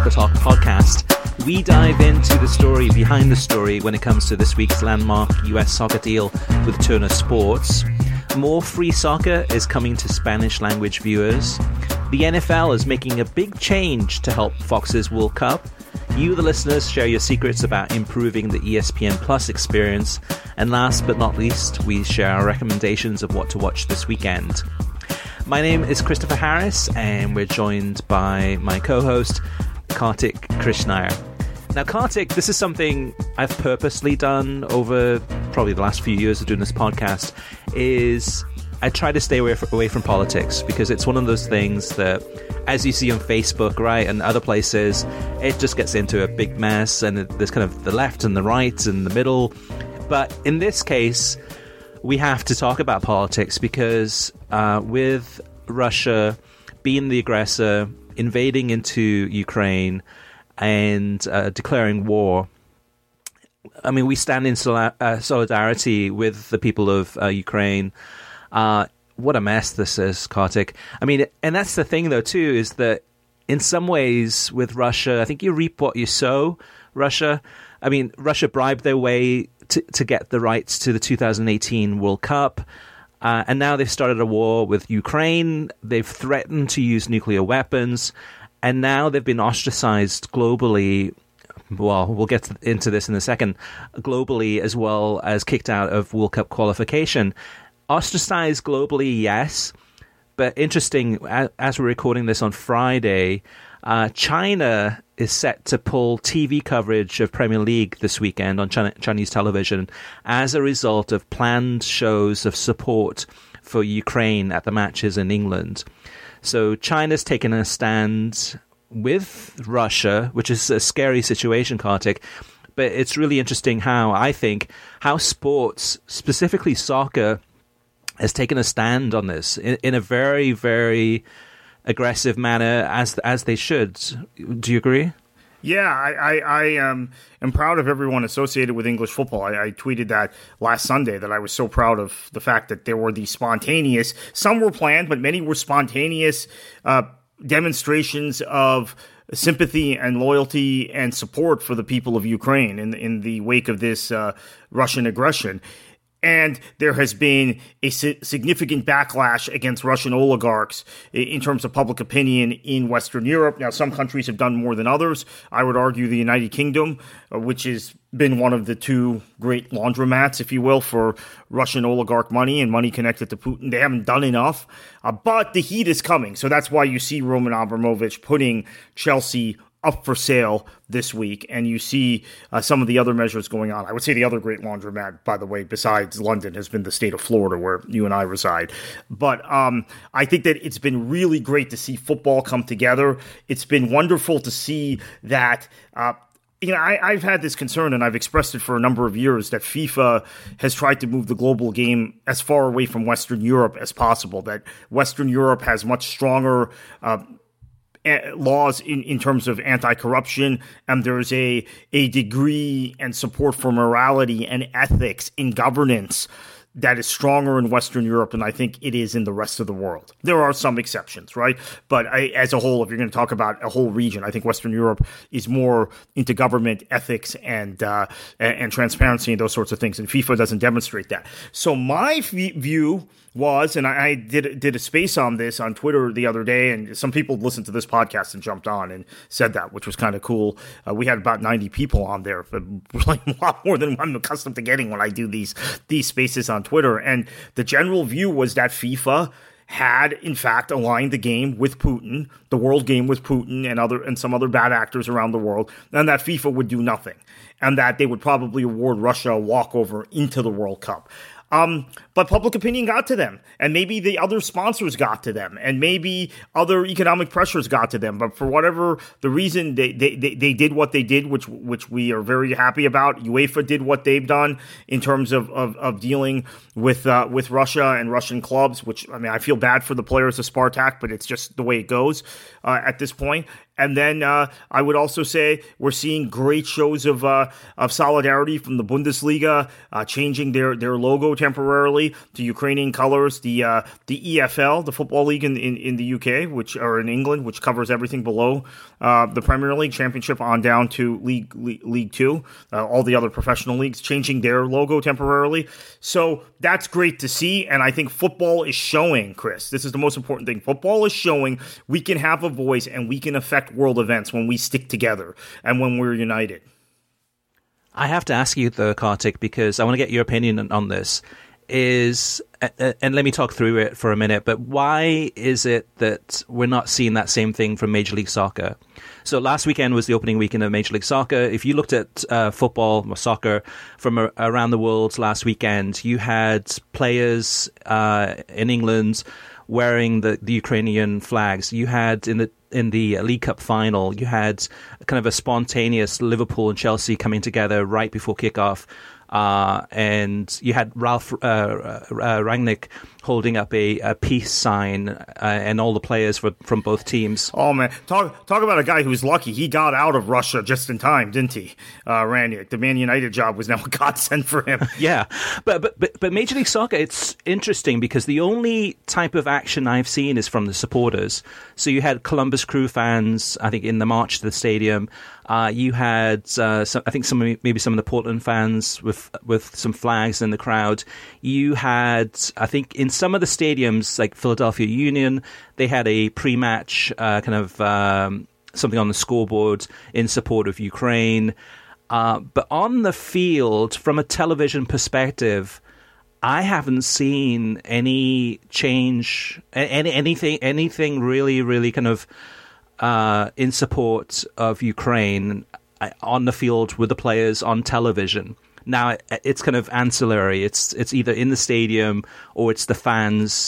Soccer Talk podcast, we dive into the story behind the story when it comes to this week's landmark US soccer deal with Turner Sports. More free soccer is coming to Spanish language viewers. The NFL is making a big change to help Fox's World Cup. You, the listeners, share your secrets about improving the ESPN Plus experience. And last but not least, we share our recommendations of what to watch this weekend. My name is Christopher Harris, and we're joined by my co-host, Kartik Krishnaiyer. Now, Kartik, this is something I've purposely done over probably the last few years of doing this podcast, is I try to stay away from politics, because it's one of those things that, as you see on Facebook, right, and other places, it just gets into a big mess, and there's kind of the left and the right and the middle. But in this case, we have to talk about politics, because with Russia being the aggressor, invading into Ukraine, and declaring war, I mean, we stand in solidarity with the people of Ukraine. What a mess this is, Kartik. I mean, and that's the thing, though, too, is that in some ways with Russia, I think you reap what you sow, Russia. I mean, Russia bribed their way to get the rights to the 2018 World Cup. And now they've started a war with Ukraine. They've threatened to use nuclear weapons. And now they've been ostracized globally. Well, we'll get into this in a second. Globally, as well as kicked out of World Cup qualification. Ostracized globally, yes. But interesting, as we're recording this on Friday, China is set to pull TV coverage of Premier League this weekend on Chinese television as a result of planned shows of support for Ukraine at the matches in England. So China's taken a stand with Russia, which is a scary situation, Kartik. But it's really interesting how sports, specifically soccer, has taken a stand on this in a very, very aggressive manner, as they should. Do you agree? Yeah, I am proud of everyone associated with English football. I tweeted that last Sunday, that I was so proud of the fact that there were these spontaneous, some were planned, but many were spontaneous demonstrations of sympathy and loyalty and support for the people of Ukraine in the wake of this Russian aggression. And there has been a significant backlash against Russian oligarchs in terms of public opinion in Western Europe. Now, some countries have done more than others. I would argue the United Kingdom, which has been one of the two great laundromats, if you will, for Russian oligarch money and money connected to Putin. They haven't done enough, but the heat is coming. So that's why you see Roman Abramovich putting Chelsea up for sale this week, and you see some of the other measures going on. I would say the other great laundromat, by the way, besides London, has been the state of Florida, where you and I reside. But I think that it's been really great to see football come together. It's been wonderful to see that I've had this concern, and I've expressed it for a number of years, that FIFA has tried to move the global game as far away from Western Europe as possible, that Western Europe has much stronger laws in terms of anti-corruption, and there's a degree and support for morality and ethics in governance that is stronger in Western Europe than I think it is in the rest of the world. There are some exceptions, right? But as a whole, if you're going to talk about a whole region, I think Western Europe is more into government ethics and transparency and those sorts of things, and FIFA doesn't demonstrate that. So my view was, and I did a space on this on Twitter the other day, and some people listened to this podcast and jumped on and said that, which was kind of cool. We had about 90 people on there, but like a lot more than I'm accustomed to getting when I do these spaces on Twitter. And the general view was that FIFA had, in fact, aligned the game with Putin, the world game with Putin and some other bad actors around the world, and that FIFA would do nothing, and that they would probably award Russia a walkover into the World Cup. But public opinion got to them, and maybe the other sponsors got to them, and maybe other economic pressures got to them. But for whatever the reason, they did what they did, which we are very happy about. UEFA did what they've done in terms of dealing with Russia and Russian clubs, which, I mean, I feel bad for the players of Spartak, but it's just the way it goes at this point. And then I would also say we're seeing great shows of solidarity from the Bundesliga, changing their logo temporarily to Ukrainian colors. The EFL, the football league in the UK, or in England, which covers everything below the Premier League Championship on down to League Two, all the other professional leagues changing their logo temporarily. So that's great to see, and I think football is showing, Chris, this is the most important thing. Football is showing we can have a voice and we can affect world events when we stick together and when we're united. I have to ask you, though, Kartik, because I want to get your opinion on this. And let me talk through it for a minute, but why is it that we're not seeing that same thing from Major League Soccer? So last weekend was the opening weekend of Major League Soccer. If you looked at football or soccer from around the world last weekend, you had players in England wearing the Ukrainian flags. You had in the League Cup final, you had kind of a spontaneous Liverpool and Chelsea coming together right before kickoff. And you had Ralph Rangnick holding up a peace sign, and all the players from both teams. Oh man, talk about a guy who's lucky. He got out of Russia just in time, didn't he? Rangnick, the Man United job was now a godsend for him. Yeah, but Major League Soccer, it's interesting because the only type of action I've seen is from the supporters. So you had Columbus Crew fans, I think, in the march to the stadium. You had maybe some of the Portland fans with some flags in the crowd. You had, I think, in some of the stadiums like Philadelphia Union, they had a pre-match something on the scoreboard in support of Ukraine. But on the field, from a television perspective, I haven't seen any change, anything really, really kind of in support of Ukraine on the field with the players on television. Now it's kind of ancillary. It's either in the stadium or it's the fans.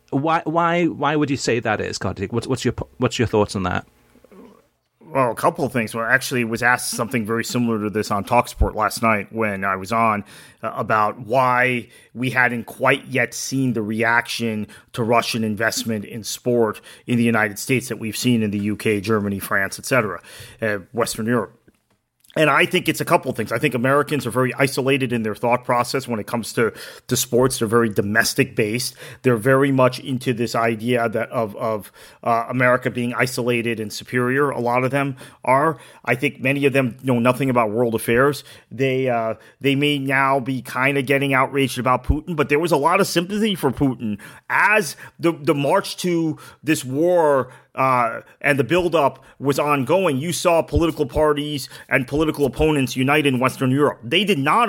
Why would you say that is, Kartik? What's your thoughts on that? Well, a couple of things. Well, actually, was asked something very similar to this on TalkSport last night when I was on about why we hadn't quite yet seen the reaction to Russian investment in sport in the United States that we've seen in the UK, Germany, France, etc., Western Europe. And I think it's a couple of things. I think Americans are very isolated in their thought process when it comes to sports. They're very domestic based. They're very much into this idea that of America being isolated and superior. A lot of them are. I think many of them know nothing about world affairs. They may now be kind of getting outraged about Putin, but there was a lot of sympathy for Putin as the march to this war and the buildup was ongoing. You saw political parties and political opponents unite in Western Europe. They did not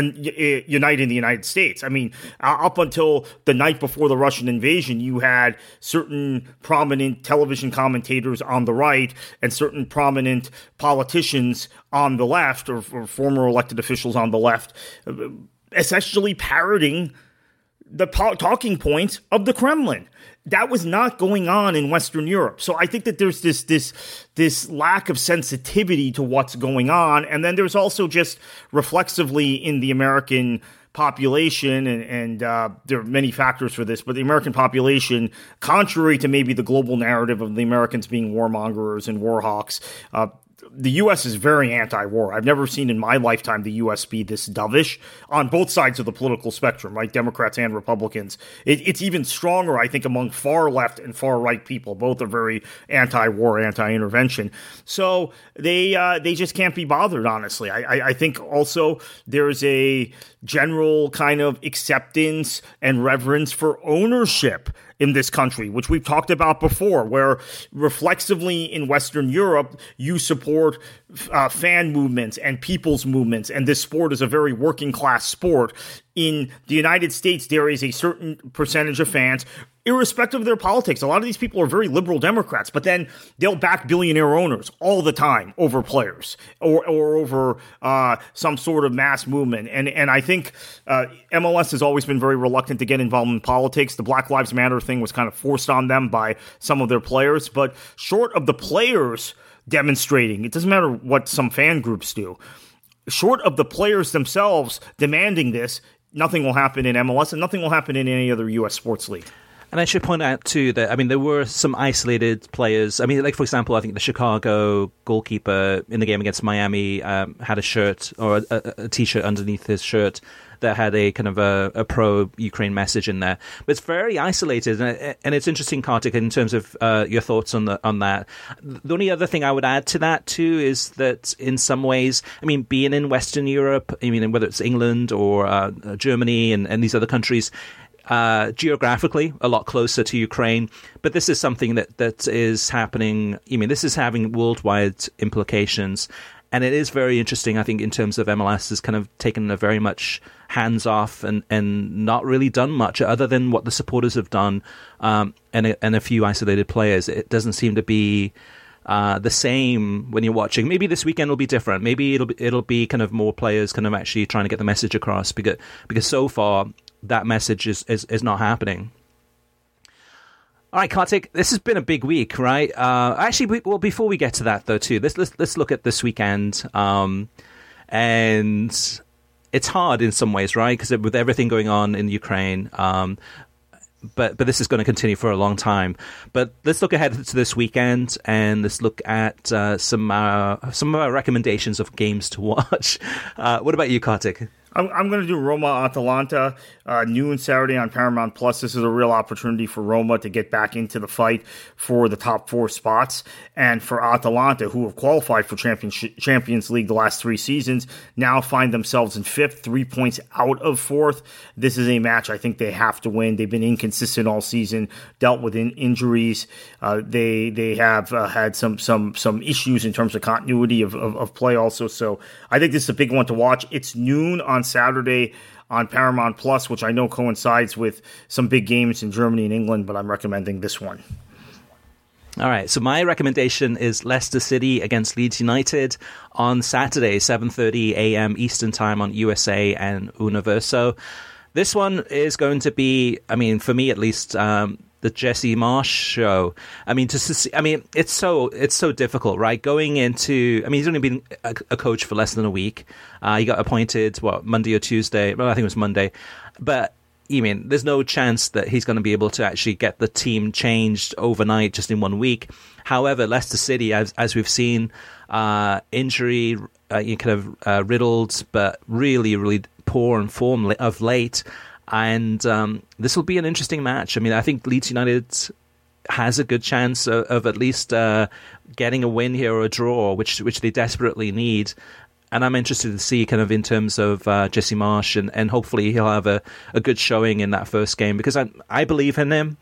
unite in the United States. I mean, up until the night before the Russian invasion, you had certain prominent television commentators on the right and certain prominent politicians on the left, or former elected officials on the left, essentially parroting the talking points of the Kremlin. That was not going on in Western Europe. So I think that there's this lack of sensitivity to what's going on. And then there's also just reflexively in the American population, and there are many factors for this, but the American population, contrary to maybe the global narrative of the Americans being warmongers and war hawks, the U.S. is very anti-war. I've never seen in my lifetime the U.S. be this dovish on both sides of the political spectrum, right? Democrats and Republicans. It's even stronger, I think, among far left and far right people. Both are very anti-war, anti-intervention. So they just can't be bothered, honestly. I think also there's a general kind of acceptance and reverence for ownership in this country, which we've talked about before, where reflexively in Western Europe, you support fan movements and people's movements, and this sport is a very working class sport. In the United States, there is a certain percentage of fans, irrespective of their politics. A lot of these people are very liberal Democrats, but then they'll back billionaire owners all the time over players or over some sort of mass movement. And I think MLS has always been very reluctant to get involved in politics. The Black Lives Matter thing was kind of forced on them by some of their players, but short of the players demonstrating, it doesn't matter what some fan groups do, short of the players themselves demanding this, nothing will happen in MLS and nothing will happen in any other U.S. sports league. And I should point out, too, that, I mean, there were some isolated players. I mean, like, for example, I think the Chicago goalkeeper in the game against Miami had a shirt or a T-shirt underneath his shirt that had a kind of a pro-Ukraine message in there. But it's very isolated, and it's interesting, Kartik, in terms of your thoughts on that. The only other thing I would add to that, too, is that in some ways, I mean, being in Western Europe, I mean, whether it's England or Germany and these other countries, geographically a lot closer to Ukraine, but this is something that is happening. I mean, this is having worldwide implications, and it is very interesting, I think, in terms of MLS has kind of taken a very much hands off and not really done much other than what the supporters have done, and a few isolated players. It doesn't seem to be the same when you're watching. Maybe this weekend will be different. Maybe it'll be kind of more players kind of actually trying to get the message across, because so far that message is not happening. All right, Kartik, this has been a big week, right? Actually, before we get to that, though, too, let's look at this weekend. And it's hard in some ways, right? Because with everything going on in Ukraine, but this is going to continue for a long time. But let's look ahead to this weekend, and let's look at some of our recommendations of games to watch. What about you, Kartik? I'm going to do Roma-Atalanta, noon Saturday on Paramount Plus. This is a real opportunity for Roma to get back into the fight for the top 4 spots. And for Atalanta, who have qualified for Champions League the last 3 seasons, now find themselves in 5th, 3 points out of 4th. This is a match I think they have to win. They've been inconsistent all season, dealt with injuries. They have had some issues in terms of continuity of play also. So I think this is a big one to watch. It's noon on Saturday on Paramount Plus, which I know coincides with some big games in Germany and England, but I'm recommending this one. All right, so my recommendation is Leicester City against Leeds United on Saturday, 7:30 a.m. Eastern Time on USA and Universo. This one is going to be, I mean, for me at least, the Jesse Marsch show. I mean, it's so difficult, right? Going into, I mean, he's only been a coach for less than a week. He got appointed, Monday or Tuesday? Well, I think it was Monday. But, I mean, there's no chance that he's going to be able to actually get the team changed overnight just in 1 week. However, Leicester City, as we've seen, injury, riddled, but really, really poor in form of late. And this will be an interesting match. I mean, I think Leeds United has a good chance of at least getting a win here or a draw, which they desperately need. And I'm interested to see kind of in terms of Jesse Marsch, and hopefully he'll have a good showing in that first game, because I believe in him.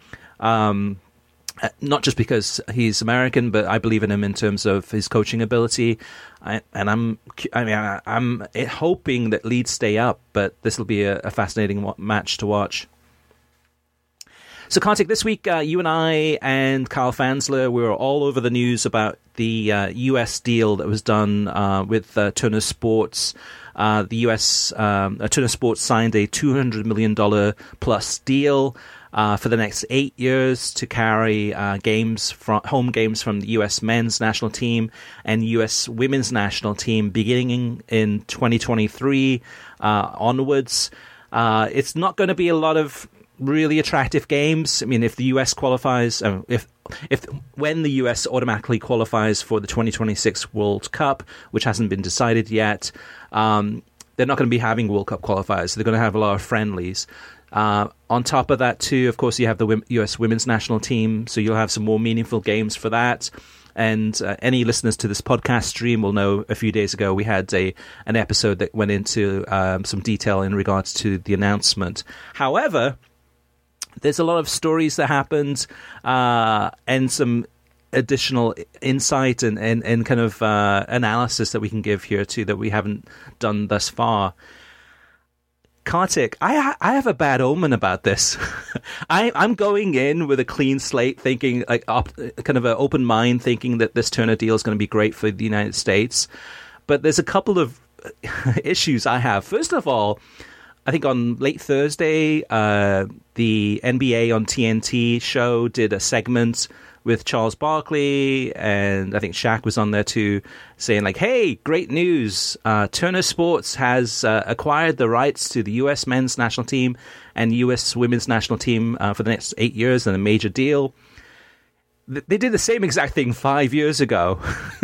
Not just because he's American, but I believe in him in terms of his coaching ability. I'm hoping that Leeds stay up, but this will be a fascinating match to watch. So, Kartik, this week, you and I and Kyle Fansler, we were all over the news about the U.S. deal that was done with Turner Sports. The U.S. Turner Sports signed a $200 million plus deal for the next 8 years to carry home games from the U.S. men's national team and U.S. women's national team beginning in 2023 onwards. It's not going to be a lot of really attractive games. I mean, if the U.S. qualifies, when the U.S. automatically qualifies for the 2026 World Cup, which hasn't been decided yet, they're not going to be having World Cup qualifiers. So they're going to have a lot of friendlies. On top of that, too, of course, you have the U.S. women's national team, so you'll have some more meaningful games for that. And any listeners to this podcast stream will know a few days ago we had an episode that went into some detail in regards to the announcement. However, there's a lot of stories that happened and some additional insight and kind of analysis that we can give here, too, that we haven't done thus far. Kartik, I have a bad omen about this. I'm going in with a clean slate, thinking kind of an open mind, thinking that this Turner deal is going to be great for the United States. But there's a couple of issues I have. First of all, I think on late Thursday, the NBA on TNT show did a segment with Charles Barkley, and I think Shaq was on there too, saying like, hey, great news. Turner Sports has acquired the rights to the U.S. men's national team and U.S. women's national team for the next 8 years, and a major deal. They did the same exact thing 5 years ago.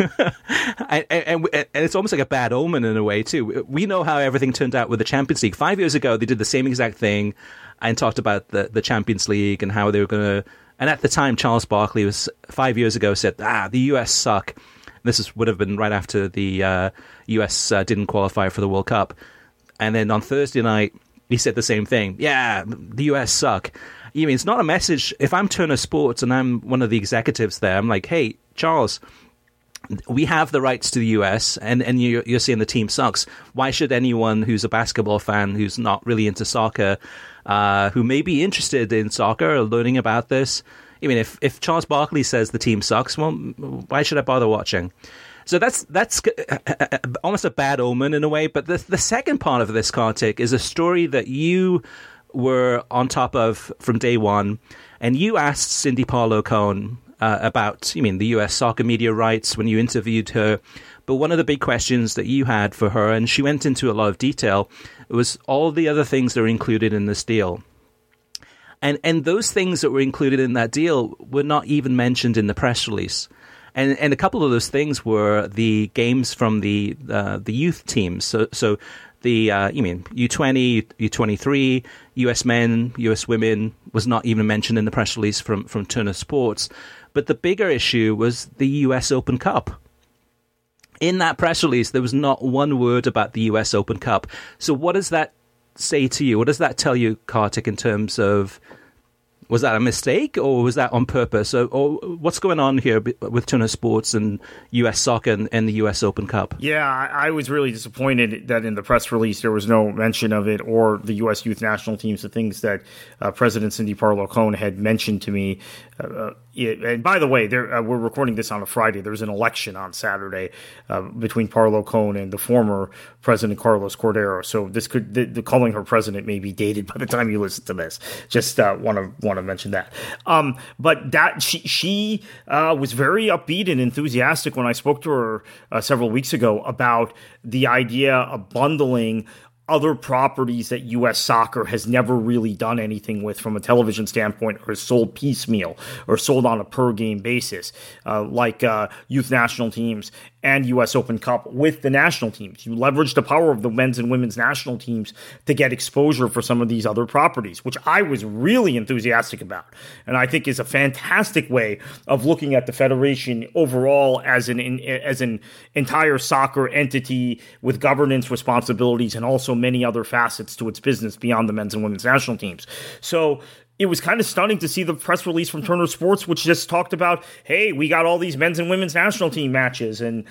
and it's almost like a bad omen in a way, too. We know how everything turned out with the Champions League. 5 years ago, they did the same exact thing and talked about the Champions League and how they were going to... And at the time, Charles Barkley was 5 years ago said, the US suck. Would have been right after the US didn't qualify for the World Cup. And then on Thursday night, he said the same thing. Yeah, the US suck. I mean, it's not a message. If I'm Turner Sports and I'm one of the executives there, I'm like, hey, Charles, we have the rights to the US, and you're saying the team sucks. Why should anyone who's a basketball fan, who's not really into soccer, who may be interested in soccer or learning about this, I mean, if Charles Barkley says the team sucks, well, why should I bother watching? So that's almost a bad omen in a way. But the second part of this, Kartik, is a story that you were on top of from day one, and you asked Cindy Parlow-Cone about, the US soccer media rights when you interviewed her. But one of the big questions that you had for her, and she went into a lot of detail, was all the other things that are included in this deal. And those things that were included in that deal were not even mentioned in the press release. And a couple of those things were the games from the youth teams. So the U20, U23, US men, US women was not even mentioned in the press release from Turner Sports. But the bigger issue was the US Open Cup. In that press release, there was not one word about the US Open Cup. So what does that say to you? What does that tell you, Kartik, in terms of, was that a mistake or was that on purpose? Or what's going on here with Turner Sports and U.S. soccer and the U.S. Open Cup? Yeah, I was really disappointed that in the press release there was no mention of it or the U.S. youth national teams, the things that President Cindy Parlow-Cone had mentioned to me. And by the way, we're recording this on a Friday. There was an election on Saturday between Parlow-Cone and the former President Carlos Cordero. So this the calling her president may be dated by the time you listen to this. Just want to mention that. But that she was very upbeat and enthusiastic when I spoke to her several weeks ago about the idea of bundling other properties that U.S. soccer has never really done anything with from a television standpoint, or sold piecemeal or sold on a per-game basis, like youth national teams and U.S. Open Cup with the national teams. You leverage the power of the men's and women's national teams to get exposure for some of these other properties, which I was really enthusiastic about. And I think is a fantastic way of looking at the federation overall as an entire soccer entity with governance responsibilities and also many other facets to its business beyond the men's and women's national teams. So it was kind of stunning to see the press release from Turner Sports, which just talked about, hey, we got all these men's and women's national team matches, and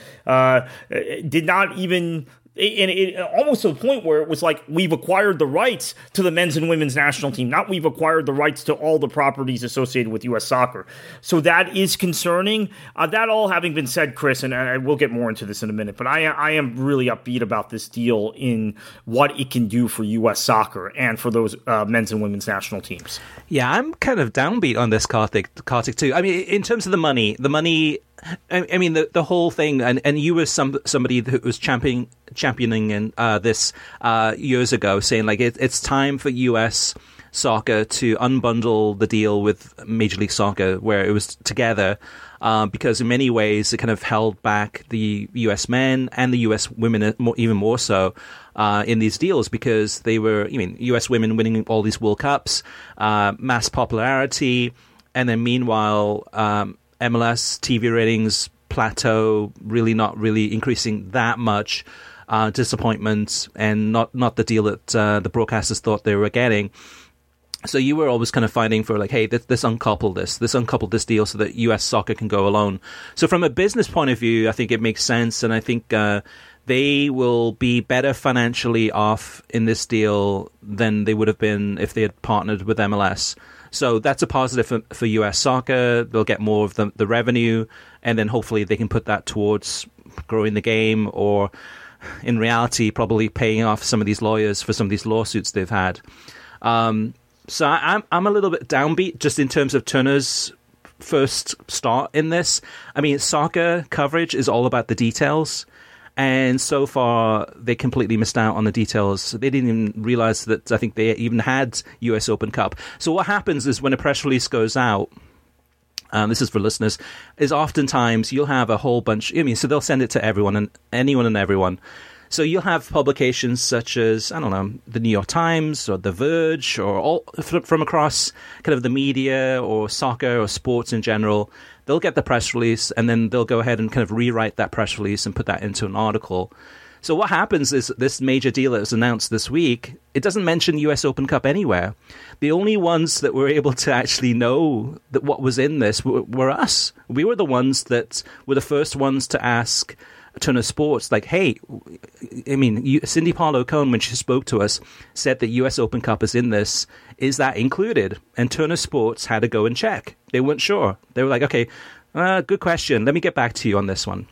did not even... And it almost to the point where it was like, we've acquired the rights to the men's and women's national team, not we've acquired the rights to all the properties associated with U.S. soccer. So that is concerning. That all having been said, Chris, and I will get more into this in a minute, but I am really upbeat about this deal in what it can do for U.S. soccer and for those men's and women's national teams. Yeah, I'm kind of downbeat on this, Kartik too. I mean, in terms of the money, I mean, the whole thing, and you were somebody who was championing this years ago, saying like it's time for U.S. soccer to unbundle the deal with Major League Soccer, where it was together, because in many ways it kind of held back the U.S. men and the U.S. women even more so in these deals, because they were, U.S. women winning all these World Cups, mass popularity, and then meanwhile, MLS TV ratings plateau, really not really increasing that much, disappointment, and not the deal that the broadcasters thought they were getting. So you were always kind of fighting for like, hey, let's uncouple this deal so that US soccer can go alone. So from a business point of view, I think it makes sense, and I think they will be better financially off in this deal than they would have been if they had partnered with MLS. So that's a positive for US soccer. They'll get more of the revenue, and then hopefully they can put that towards growing the game, or in reality, probably paying off some of these lawyers for some of these lawsuits they've had. So I'm a little bit downbeat just in terms of Turner's first start in this. I mean, soccer coverage is all about the details. And so far, they completely missed out on the details. They didn't even realize that I think they even had US Open Cup. So what happens is when a press release goes out, this is for listeners, is oftentimes you'll have a whole bunch. I mean, so they'll send it to everyone and anyone and everyone. So you'll have publications such as, I don't know, the New York Times or The Verge or all from across kind of the media or soccer or sports in general. They'll get the press release and then they'll go ahead and kind of rewrite that press release and put that into an article. So what happens is this major deal that was announced this week, it doesn't mention US Open Cup anywhere. The only ones that were able to actually know that what was in this were us. We were the ones that were the first ones to ask Turner Sports, like, hey, I mean, Cindy Parlow-Cone, when she spoke to us, said that US Open Cup is in this. Is that included? And Turner Sports had to go and check. They weren't sure. They were like, okay, good question. Let me get back to you on this one.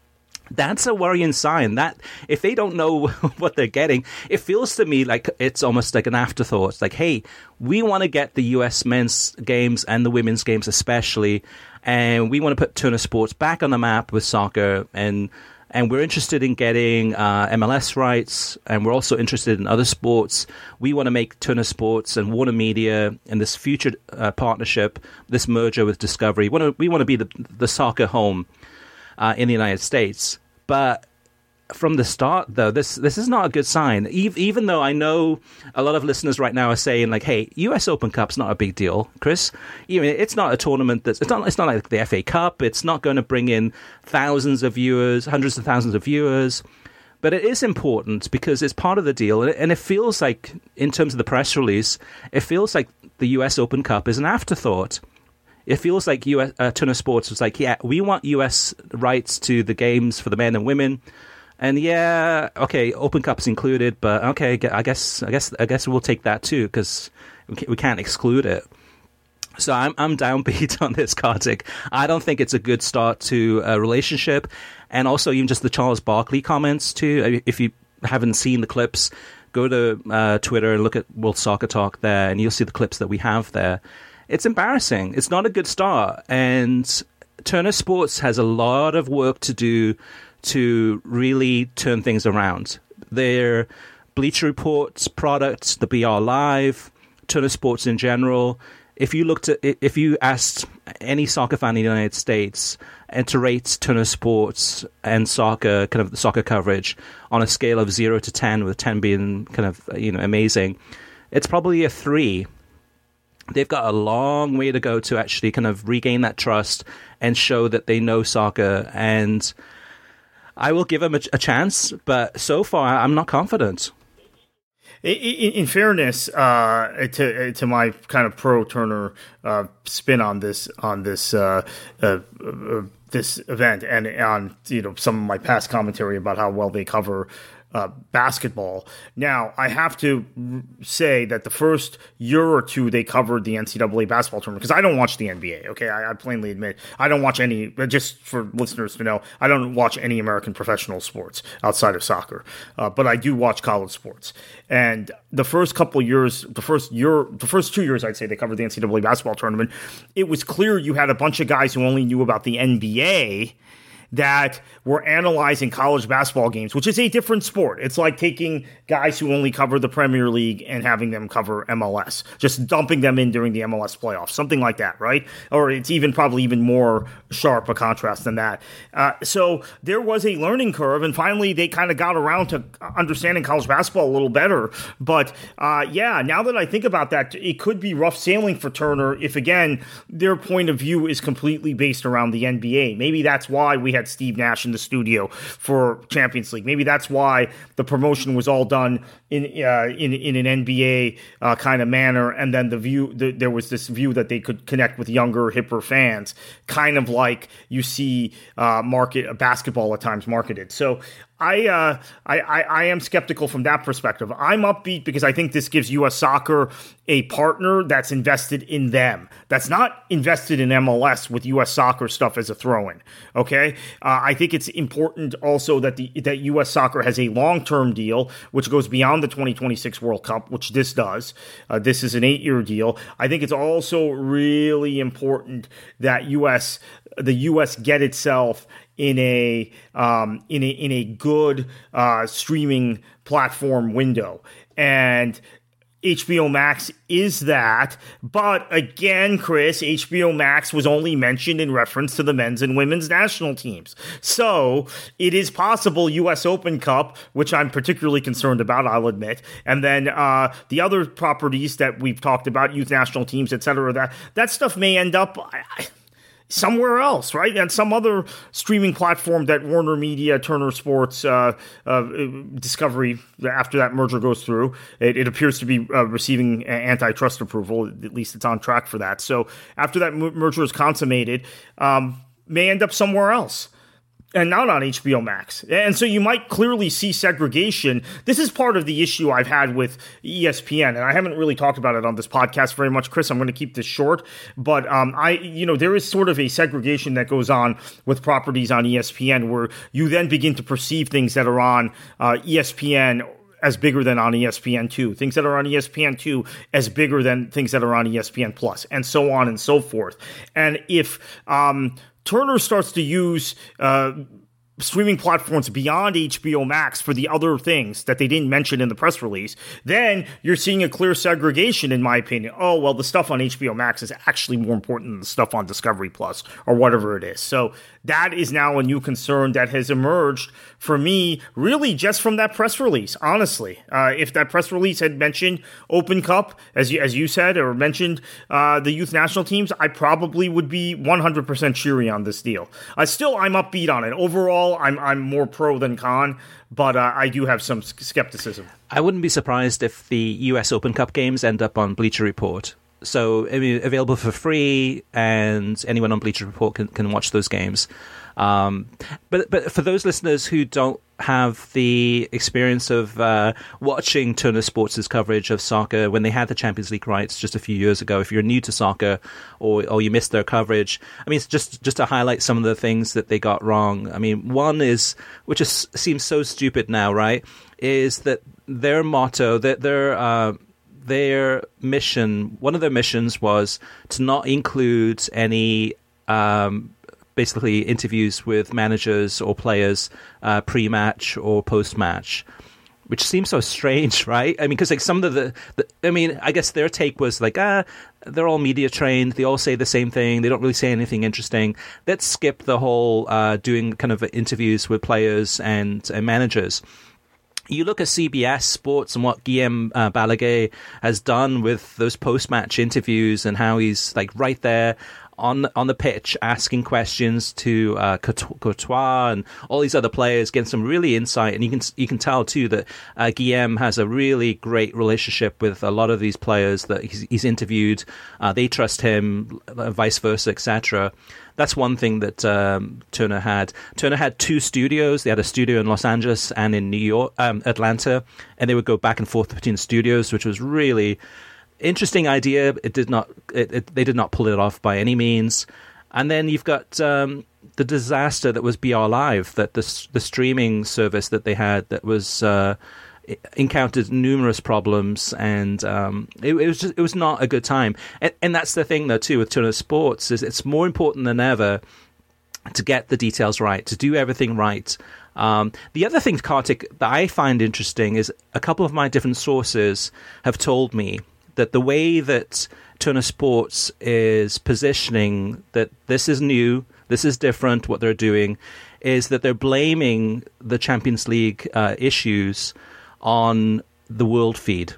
That's a worrying sign. That if they don't know what they're getting, it feels to me like it's almost like an afterthought. It's like, hey, we want to get the US men's games and the women's games especially, and we want to put Turner Sports back on the map with soccer, and we're interested in getting MLS rights, and we're also interested in other sports. We want to make Turner Sports and Warner Media and this future partnership, this merger with Discovery. We want to be the soccer home in the United States. But from the start, though, this is not a good sign. Even though I know a lot of listeners right now are saying, like, hey, US Open Cup's not a big deal, Chris. It's not a tournament it's not like the FA Cup. It's not going to bring in thousands of viewers, hundreds of thousands of viewers. But it is important because it's part of the deal. And it feels like, in terms of the press release, it feels like the US Open Cup is an afterthought. It feels like Turner Sports was like, yeah, we want US rights to the games for the men and women. And yeah, okay, Open Cup's included, but okay, I guess we'll take that too because we can't exclude it. So I'm downbeat on this, Kartik. I don't think it's a good start to a relationship, and also even just the Charles Barkley comments too. If you haven't seen the clips, go to Twitter and look at World Soccer Talk there, and you'll see the clips that we have there. It's embarrassing. It's not a good start, and Turner Sports has a lot of work to do to really turn things around. Their Bleacher Report's products, the BR Live, Turner Sports in general. If you asked any soccer fan in the United States and to rate Turner Sports and soccer, kind of the soccer coverage on a scale of 0 to 10, with 10 being kind of amazing, it's probably a 3. They've got a long way to go to actually kind of regain that trust and show that they know soccer. And I will give them a chance, but so far I'm not confident. In fairness, to my kind of pro Turner spin on this this event, and on some of my past commentary about how well they cover basketball. Now, I have to say that the first year or two they covered the NCAA basketball tournament, because I don't watch the NBA, okay? I plainly admit, I don't watch any, just for listeners to know, I don't watch any American professional sports outside of soccer, but I do watch college sports. And the first couple years, the first 2 years, I'd say, they covered the NCAA basketball tournament, it was clear you had a bunch of guys who only knew about the NBA that were analyzing college basketball games, which is a different sport. It's like taking guys who only cover the Premier League and having them cover MLS, just dumping them in during the MLS playoffs, something like that, right? Or it's probably even more sharp a contrast than that. So there was a learning curve, and finally they kind of got around to understanding college basketball a little better. But yeah, now that I think about that, it could be rough sailing for Turner if, again, their point of view is completely based around the NBA. Maybe that's why we had Steve Nash in the studio for Champions League. Maybe that's why the promotion was all done in an NBA kind of manner, and then there was this view that they could connect with younger, hipper fans, kind of like you see basketball at times marketed. So I am skeptical from that perspective. I'm upbeat because I think this gives U.S. Soccer a partner that's invested in them. That's not invested in MLS with U.S. Soccer stuff as a throw-in. Okay, I think it's important also that that U.S. Soccer has a long-term deal which goes beyond the 2026 World Cup, which this does. This is an 8-year deal. I think it's also really important that the U.S. get itself in a good streaming platform window, and HBO Max is that. But again, Chris, HBO Max was only mentioned in reference to the men's and women's national teams. So it is possible US Open Cup, which I'm particularly concerned about, I'll admit, and then the other properties that we've talked about, youth national teams, etc., that stuff may end up somewhere else, right? And some other streaming platform that Warner Media, Turner Sports, Discovery, after that merger goes through, it appears to be receiving antitrust approval. At least it's on track for that. So after that merger is consummated, may end up somewhere else and not on HBO Max. And so you might clearly see segregation. This is part of the issue I've had with ESPN, and I haven't really talked about it on this podcast very much, Chris. I'm going to keep this short, but there is sort of a segregation that goes on with properties on ESPN where you then begin to perceive things that are on ESPN as bigger than on ESPN2, things that are on ESPN2 as bigger than things that are on ESPN Plus, and so on and so forth. And if Turner starts to use streaming platforms beyond HBO Max for the other things that they didn't mention in the press release, then you're seeing a clear segregation, in my opinion. Oh, well, the stuff on HBO Max is actually more important than the stuff on Discovery Plus or whatever it is. So that is now a new concern that has emerged for me, really just from that press release, honestly. If that press release had mentioned Open Cup, as you said, or mentioned the youth national teams, I probably would be 100% cheery on this deal. I'm upbeat on it. Overall, I'm more pro than con, but I do have some skepticism. I wouldn't be surprised if the US Open Cup games end up on Bleacher Report. So, I mean, available for free, and anyone on Bleacher Report can watch those games. But for those listeners who don't have the experience of watching Turner Sports' coverage of soccer when they had the Champions League rights just a few years ago, if you're new to soccer or you missed their coverage, I mean, it's just to highlight some of the things that they got wrong. I mean, one is, which seems so stupid now, right, is that their motto, that their mission, one of their missions was to not include any basically interviews with managers or players pre-match or post-match, which seems so strange, right? I mean, because like some of I guess their take was like, they're all media trained, they all say the same thing, they don't really say anything interesting. Let's skip the whole doing kind of interviews with players and managers. You look at CBS Sports and what Guillaume Balaguer has done with those post-match interviews and how he's like right there on the pitch asking questions to Courtois and all these other players, getting some really insight. And you can tell too that Guillaume has a really great relationship with a lot of these players that he's interviewed. They trust him, vice versa, etc. That's one thing that Turner had. Turner had two studios. They had a studio in Los Angeles and in New York, Atlanta, and they would go back and forth between studios, which was really interesting idea. They did not pull it off by any means. And then you've got the disaster that was BR Live, that the streaming service that they had that was encountered numerous problems, and it was not a good time. And that's the thing though too with Turner Sports, is it's more important than ever to get the details right, to do everything right. The other thing, Kartik, that I find interesting is a couple of my different sources have told me that the way that Turner Sports is positioning that this is new, this is different, what they're doing, is that they're blaming the Champions League issues on the world feed.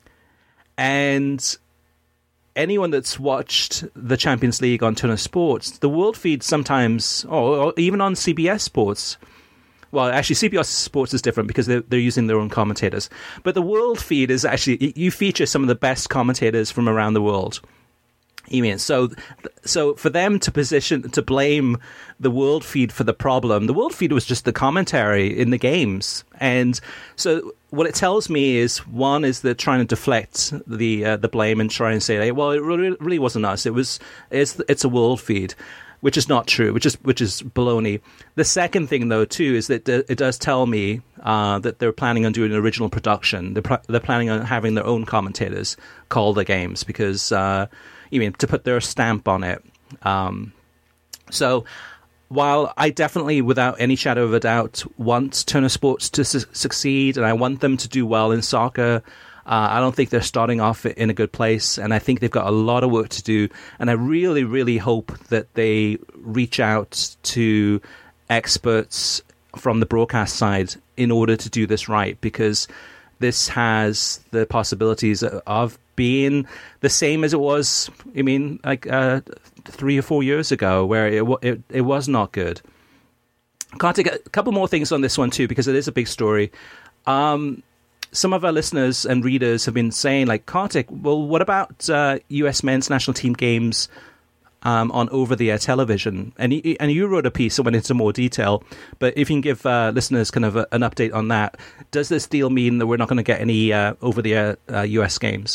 And anyone that's watched the Champions League on Turner Sports, the world feed sometimes, or even on CBS Sports, well, actually, CBS Sports is different because they're using their own commentators. But the world feed is actually, you feature some of the best commentators from around the world. You mean so for them to blame the world feed for the problem? The world feed was just the commentary in the games, and so what it tells me is, one is they're trying to deflect the blame and try and say, like, well, it really wasn't us. It's a world feed, which is not true, which is baloney. The second thing, though, too, is that it does tell me that they're planning on doing an original production. They're planning on having their own commentators call the games because, to put their stamp on it. So while I definitely, without any shadow of a doubt, want Turner Sports to succeed and I want them to do well in soccer, I don't think they're starting off in a good place, and I think they've got a lot of work to do. And I really, really hope that they reach out to experts from the broadcast side in order to do this right, because this has the possibilities of being the same as it was, 3 or 4 years ago, where it was not good. Kartik, a couple more things on this one too, because it is a big story. Some of our listeners and readers have been saying, like, Kartik, well, what about U.S. men's national team games on over-the-air television? And you wrote a piece that went into more detail, but if you can give listeners kind of an update on that, does this deal mean that we're not going to get any over-the-air U.S. games?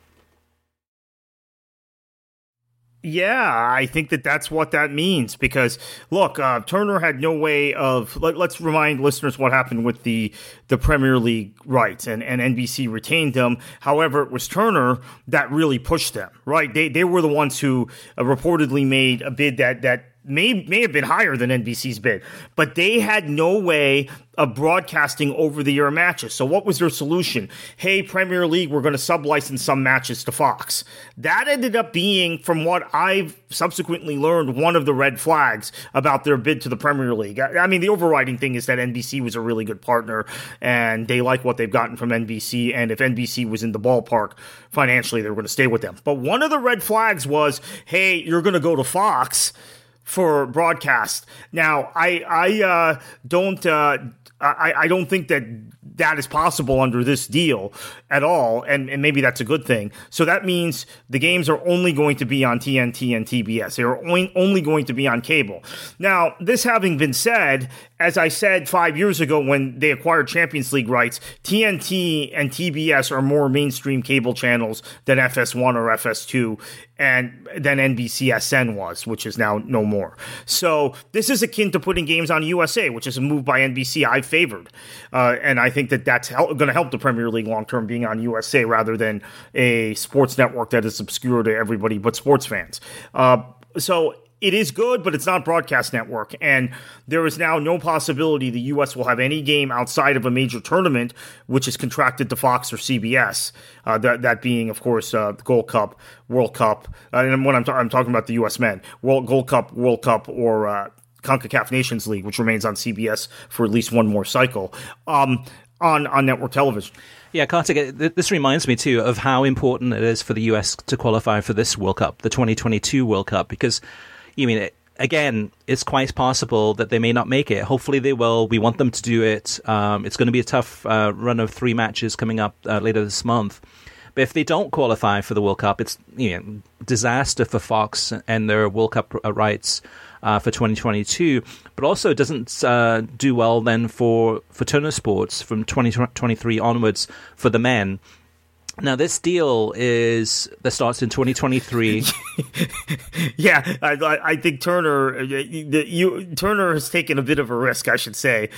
Yeah, I think that's what that means because, look, Turner had no way of... Let's remind listeners what happened with the Premier League rights, and NBC retained them. However, it was Turner that really pushed them, right? They were the ones who reportedly made a bid that may have been higher than NBC's bid, but they had no way of broadcasting over-the-air matches. So what was their solution? Hey, Premier League, we're going to sub-license some matches to Fox. That ended up being, from what I've subsequently learned, one of the red flags about their bid to the Premier League. I mean, the overriding thing is that NBC was a really good partner, and they like what they've gotten from NBC, and if NBC was in the ballpark financially, they were going to stay with them. But one of the red flags was, hey, you're going to go to Fox for broadcast. Now, I don't think that is possible under this deal at all, and maybe that's a good thing. So that means the games are only going to be on TNT and TBS. They are only going to be on cable. Now, this having been said, as I said 5 years ago when they acquired Champions League rights, TNT and TBS are more mainstream cable channels than FS1 or FS2, and than NBCSN was, which is now no more. So this is akin to putting games on USA, which is a move by NBC I've favored. And I think that's going to help the Premier League long-term being on USA rather than a sports network that is obscure to everybody but sports fans. So it is good, but it's not broadcast network. And there is now no possibility the U.S. will have any game outside of a major tournament, which is contracted to Fox or CBS. That being, of course, the Gold Cup, World Cup. And when I'm talking about the U.S. men, Gold Cup, World Cup, or CONCACAF Nations League, which remains on CBS for at least one more cycle, on network television. Yeah, Kartik, this reminds me, too, of how important it is for the U.S. to qualify for this World Cup, the 2022 World Cup, because, again, it's quite possible that they may not make it. Hopefully they will. We want them to do it. It's going to be a tough run of 3 matches coming up later this month. But if they don't qualify for the World Cup, it's disaster for Fox and their World Cup rights for 2022. But also it doesn't do well then for Turner Sports from 2023 onwards for the men. Now, this deal that starts in 2023. Yeah, I think Turner has taken a bit of a risk, I should say,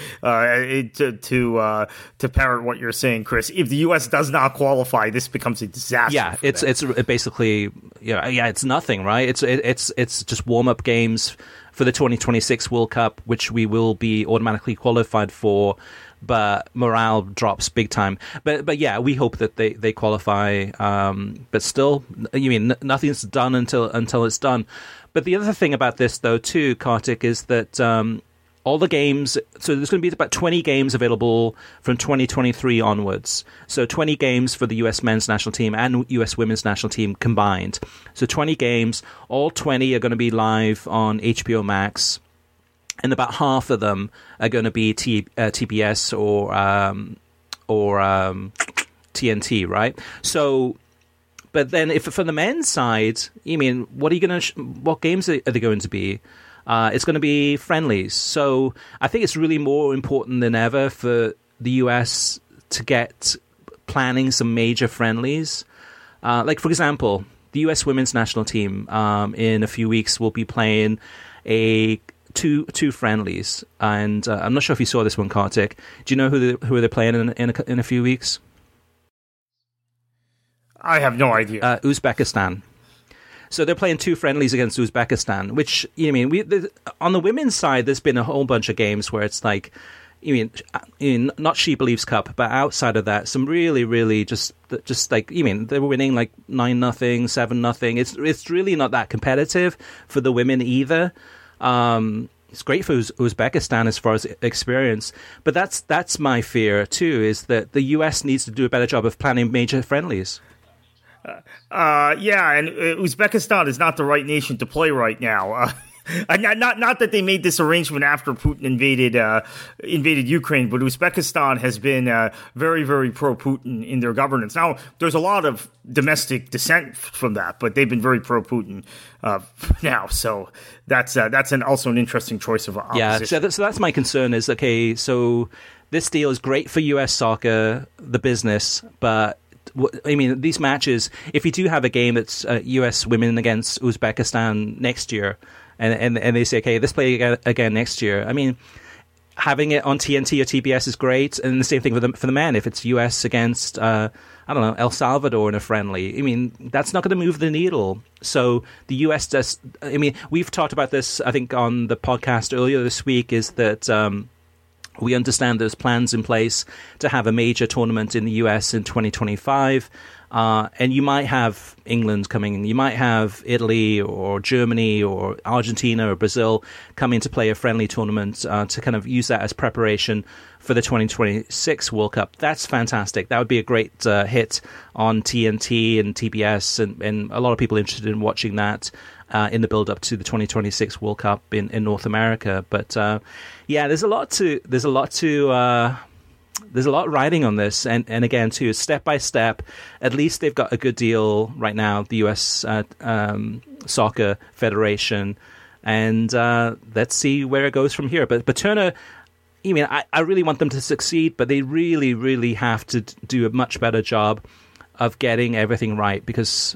to parrot what you're saying, Chris. If the U.S. does not qualify, this becomes a disaster. Yeah, it's basically it's nothing, right? It's just warm up games for the 2026 World Cup, which we will be automatically qualified for. But morale drops big time. But yeah, we hope that they qualify. But still, nothing's done until it's done. But the other thing about this, though, too, Kartik, is that all the games. So there's going to be about 20 games available from 2023 onwards. So 20 games for the U.S. men's national team and U.S. women's national team combined. So 20 games. All 20 are going to be live on HBO Max. And about half of them are going to be TBS or TNT, right? So But then, if for the men's side, what are you going to? What games are they going to be? It's going to be friendlies. So I think it's really more important than ever for the US to get planning some major friendlies. Like, for example, the US women's national team in a few weeks will be playing two friendlies. And I'm not sure if you saw this one, Kartik. Do you know who they're playing in a few weeks? I have no idea. Uzbekistan. So they're playing two friendlies against Uzbekistan, which, on the women's side, there's been a whole bunch of games where it's like, not She Believes Cup, but outside of that, some really, really just like, they were winning like 9-0, 7-0. It's really not that competitive for the women either. It's great for Uzbekistan as far as experience, but that's my fear too, is that the US needs to do a better job of planning major friendlies. And Uzbekistan is not the right nation to play right now. Not that they made this arrangement after Putin invaded Ukraine, but Uzbekistan has been very, very pro-Putin in their governance. Now, there's a lot of domestic dissent from that, but they've been very pro-Putin now. So that's also an interesting choice of opposition. Yeah, so that's my concern is, okay, so this deal is great for U.S. soccer, the business, but these matches, if you do have a game that's U.S. women against Uzbekistan next year, and they say, okay, let's play again next year. Having it on TNT or TBS is great, and the same thing for the men. If it's U.S. against, El Salvador in a friendly, that's not going to move the needle. So the U.S. does. We've talked about this, I think, on the podcast earlier this week, is that we understand there's plans in place to have a major tournament in the US in 2025. And you might have England coming in. You might have Italy or Germany or Argentina or Brazil coming to play a friendly tournament to kind of use that as preparation for the 2026 World Cup. That's fantastic. That would be a great hit on TNT and TBS, and a lot of people interested in watching that in the build-up to the 2026 World Cup in North America. But there's a lot riding on this, and again, too, step by step. At least they've got a good deal right now, the U.S. Soccer Federation, and let's see where it goes from here. But Turner, I really want them to succeed, but they really, really have to do a much better job of getting everything right, because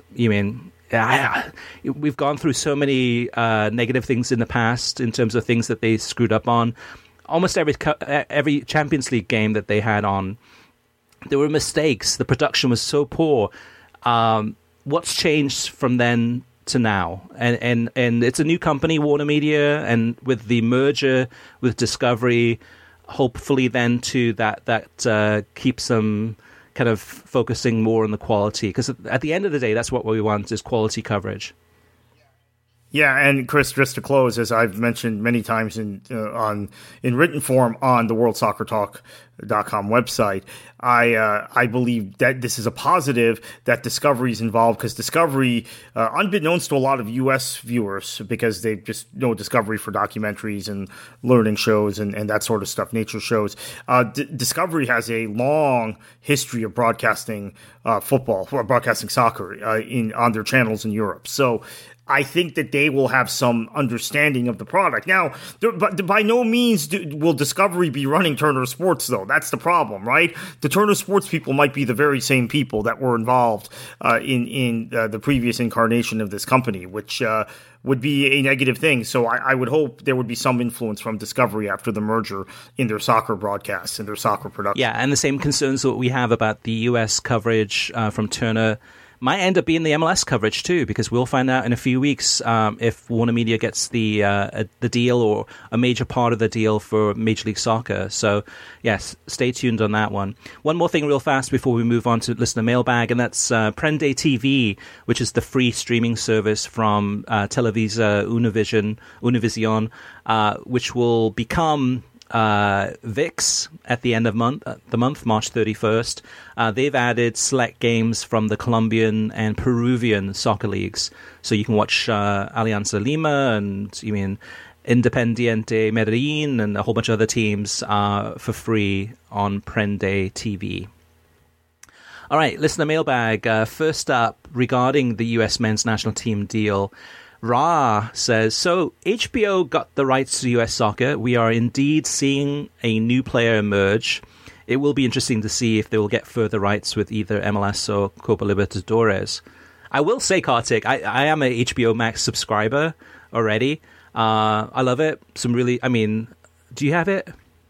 we've gone through so many negative things in the past in terms of things that they screwed up on. Almost every Champions League game that they had on, there were mistakes. The production was so poor. What's changed from then to now? And it's a new company, Warner Media, and with the merger with Discovery, hopefully then too that keeps them kind of focusing more on the quality. Because at the end of the day, that's what we want, is quality coverage. Yeah, and Chris, just to close, as I've mentioned many times in written form on the WorldSoccerTalk.com website, I believe that this is a positive that Discovery is involved, because Discovery, unbeknownst to a lot of U.S. viewers, because they just know Discovery for documentaries and learning shows and that sort of stuff, nature shows, Discovery has a long history of broadcasting football, or broadcasting soccer on their channels in Europe. So I think that they will have some understanding of the product. Now, but by no means will Discovery be running Turner Sports, though. That's the problem, right? The Turner Sports people might be the very same people that were involved in the previous incarnation of this company, which would be a negative thing. So I would hope there would be some influence from Discovery after the merger in their soccer broadcasts and their soccer production. Yeah, and the same concerns that we have about the U.S. coverage from Turner might end up being the MLS coverage too, because we'll find out in a few weeks if Warner Media gets the deal or a major part of the deal for Major League Soccer. So, yes, stay tuned on that one. One more thing real fast before we move on to listener mailbag, and that's Prende TV, which is the free streaming service from Televisa Univision, which will become VIX at the end of the month, March 31st. They've added select games from the Colombian and Peruvian soccer leagues. So you can watch Alianza Lima and Independiente Medellin and a whole bunch of other teams for free on Prende TV. All right, listener mailbag. First up, regarding the U.S. men's national team deal, Ra says, so HBO got the rights to U.S. soccer. We are indeed seeing a new player emerge. It will be interesting to see if they will get further rights with either MLS or Copa Libertadores. I will say, Kartik, I am a HBO Max subscriber already. I love it. Do you have it?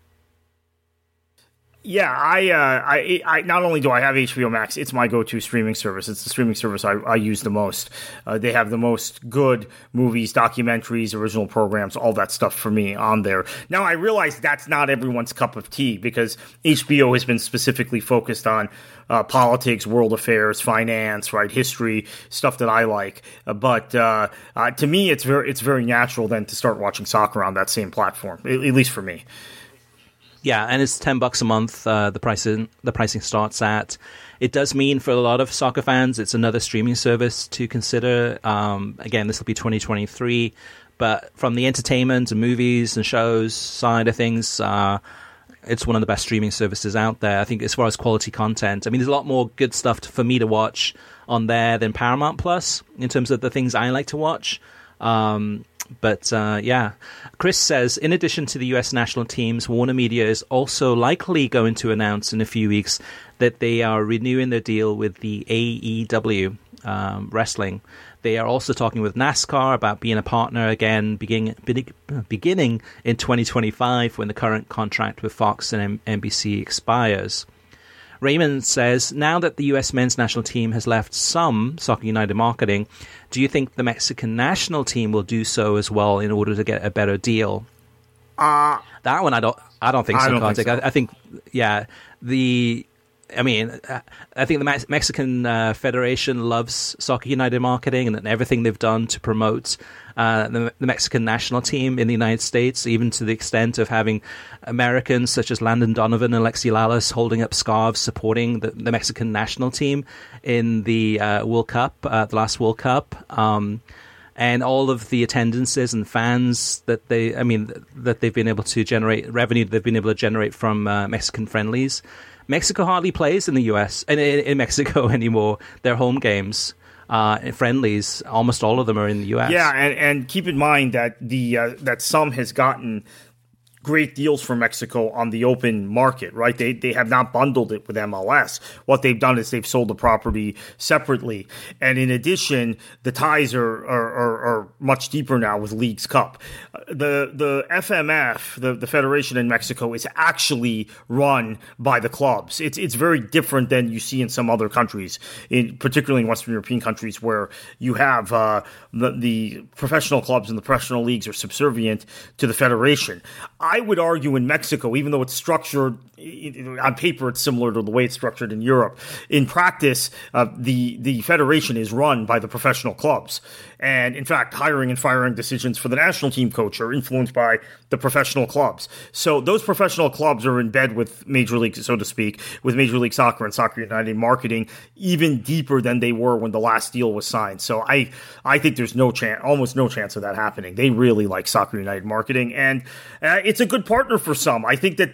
Yeah, I not only do I have HBO Max, it's my go-to streaming service. It's the streaming service I use the most. They have the most good movies, documentaries, original programs, all that stuff for me on there. Now, I realize that's not everyone's cup of tea because HBO has been specifically focused on politics, world affairs, finance, right, history, stuff that I like. But to me, it's very natural then to start watching soccer on that same platform, at least for me. Yeah, and it's $10 a month. The pricing starts at. It does mean for a lot of soccer fans, it's another streaming service to consider. Again, this will be 2023, but from the entertainment and movies and shows side of things, it's one of the best streaming services out there. I think as far as quality content, I mean, there's a lot more good stuff for me to watch on there than Paramount Plus in terms of the things I like to watch. But Chris says, in addition to the U.S. national teams, Warner Media is also likely going to announce in a few weeks that they are renewing their deal with the AEW wrestling. They are also talking with NASCAR about being a partner again, beginning in 2025 when the current contract with Fox and NBC expires. Raymond says, now that the U.S. men's national team has left some Soccer United marketing, do you think the Mexican national team will do so as well in order to get a better deal? That one, I don't think so, Kartik. I think, I think the Mexican Federation loves Soccer United marketing and everything they've done to promote the Mexican national team in the United States, even to the extent of having Americans such as Landon Donovan and Alexi Lalas holding up scarves supporting the Mexican national team in the World Cup, the last World Cup. And all of the attendances and fans that they've been able to generate, revenue they've been able to generate from Mexican friendlies. Mexico hardly plays in the U.S. and in Mexico anymore. Their home games, friendlies, almost all of them are in the U.S. Yeah, and keep in mind that that some has gotten great deals for Mexico on the open market, right? They have not bundled it with MLS. What they've done is they've sold the property separately. And in addition, the ties are much deeper now with Leagues Cup. The FMF, the federation in Mexico, is actually run by the clubs. It's very different than you see in some other countries, particularly in Western European countries where you have the professional clubs and the professional leagues are subservient to the federation. I would argue in Mexico, even though it's structured on paper, it's similar to the way it's structured in Europe. In practice, the federation is run by the professional clubs. And in fact, hiring and firing decisions for the national team coach are influenced by the professional clubs. So those professional clubs are in bed with Major League, so to speak, with Major League Soccer and Soccer United marketing even deeper than they were when the last deal was signed. So I think there's almost no chance of that happening. They really like Soccer United marketing, and it's a good partner for some. I think that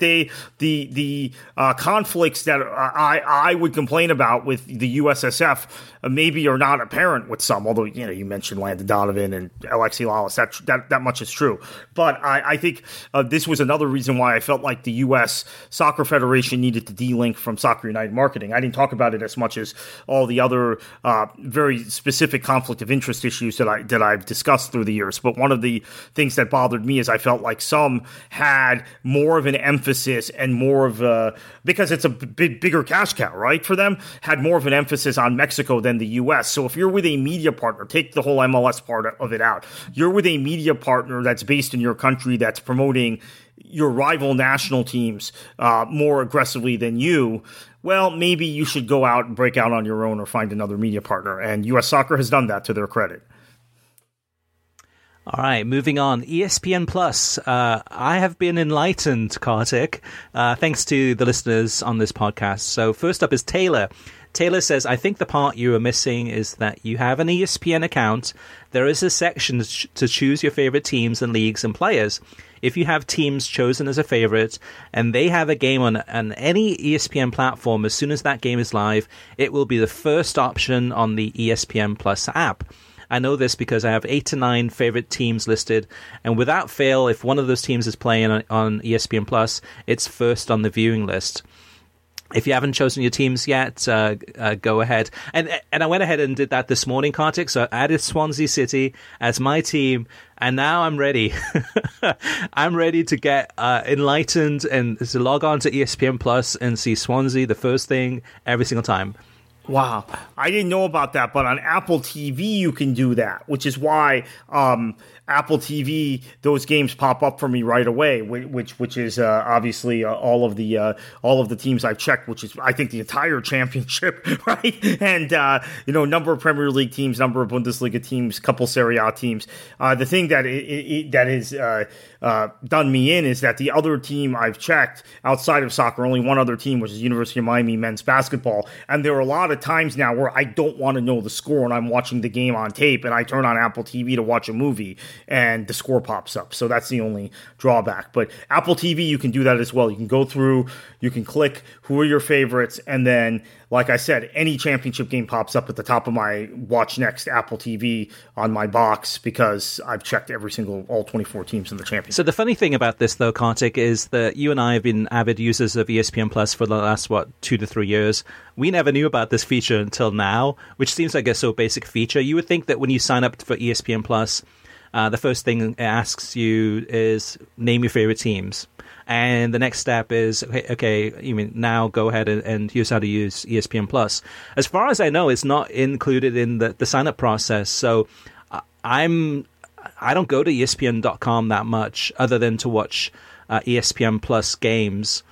the conflicts that I would complain about with the USSF maybe are not apparent with some, although you mentioned Landon Donovan and Alexi Lalas. That much is true. But I think this was another reason why I felt like the U.S. Soccer Federation needed to de-link from Soccer United marketing. I didn't talk about it as much as all the other very specific conflict of interest issues that I've discussed through the years. But one of the things that bothered me is I felt like some had more of an emphasis and more of a, because it's a bigger cash cow, right, for them, had more of an emphasis on Mexico than the U.S. So if you're with a media partner, take the whole MLS part of it out. You're with a media partner that's based in your country that's promoting your rival national teams more aggressively than you. Well, maybe you should go out and break out on your own or find another media partner. And U.S. Soccer has done that to their credit. All right, moving on. ESPN Plus. I have been enlightened, Kartik, thanks to the listeners on this podcast. So first up is Taylor. Taylor says, I think the part you are missing is that you have an ESPN account. There is a section to choose your favorite teams and leagues and players. If you have teams chosen as a favorite and they have a game on any ESPN platform, as soon as that game is live, it will be the first option on the ESPN Plus app. I know this because I have 8 to 9 favorite teams listed, and without fail, if one of those teams is playing on ESPN Plus, it's first on the viewing list. If you haven't chosen your teams yet, go ahead. And I went ahead and did that this morning, Kartik. So I added Swansea City as my team, and now I'm ready. I'm ready to get enlightened and to log on to ESPN Plus and see Swansea the first thing every single time. Wow. I didn't know about that, but on Apple TV you can do that, which is why Apple TV, those games pop up for me right away, which is obviously all of the teams I've checked, which is I think the entire championship, right? And number of Premier League teams, number of Bundesliga teams, couple Serie A teams. The thing that that has done me in is that the other team I've checked outside of soccer, only one other team, which is University of Miami men's basketball, and there are a lot of times now where I don't want to know the score and I'm watching the game on tape and I turn on Apple TV to watch a movie and the score pops up. So that's the only drawback. But Apple TV, you can do that as well. You can go through, you can click who are your favorites, and then, like I said, any championship game pops up at the top of my Watch Next Apple TV on my box because I've checked all 24 teams in the championship. So the funny thing about this, though, Kartik, is that you and I have been avid users of ESPN Plus for the last, 2 to 3 years. We never knew about this feature until now, which seems like a so basic feature. You would think that when you sign up for ESPN Plus, the first thing it asks you is name your favorite teams. And the next step is, okay, you mean now go ahead and here's how to use ESPN Plus. As far as I know, it's not included in the sign-up process. So I don't go to ESPN.com that much other than to watch ESPN Plus games.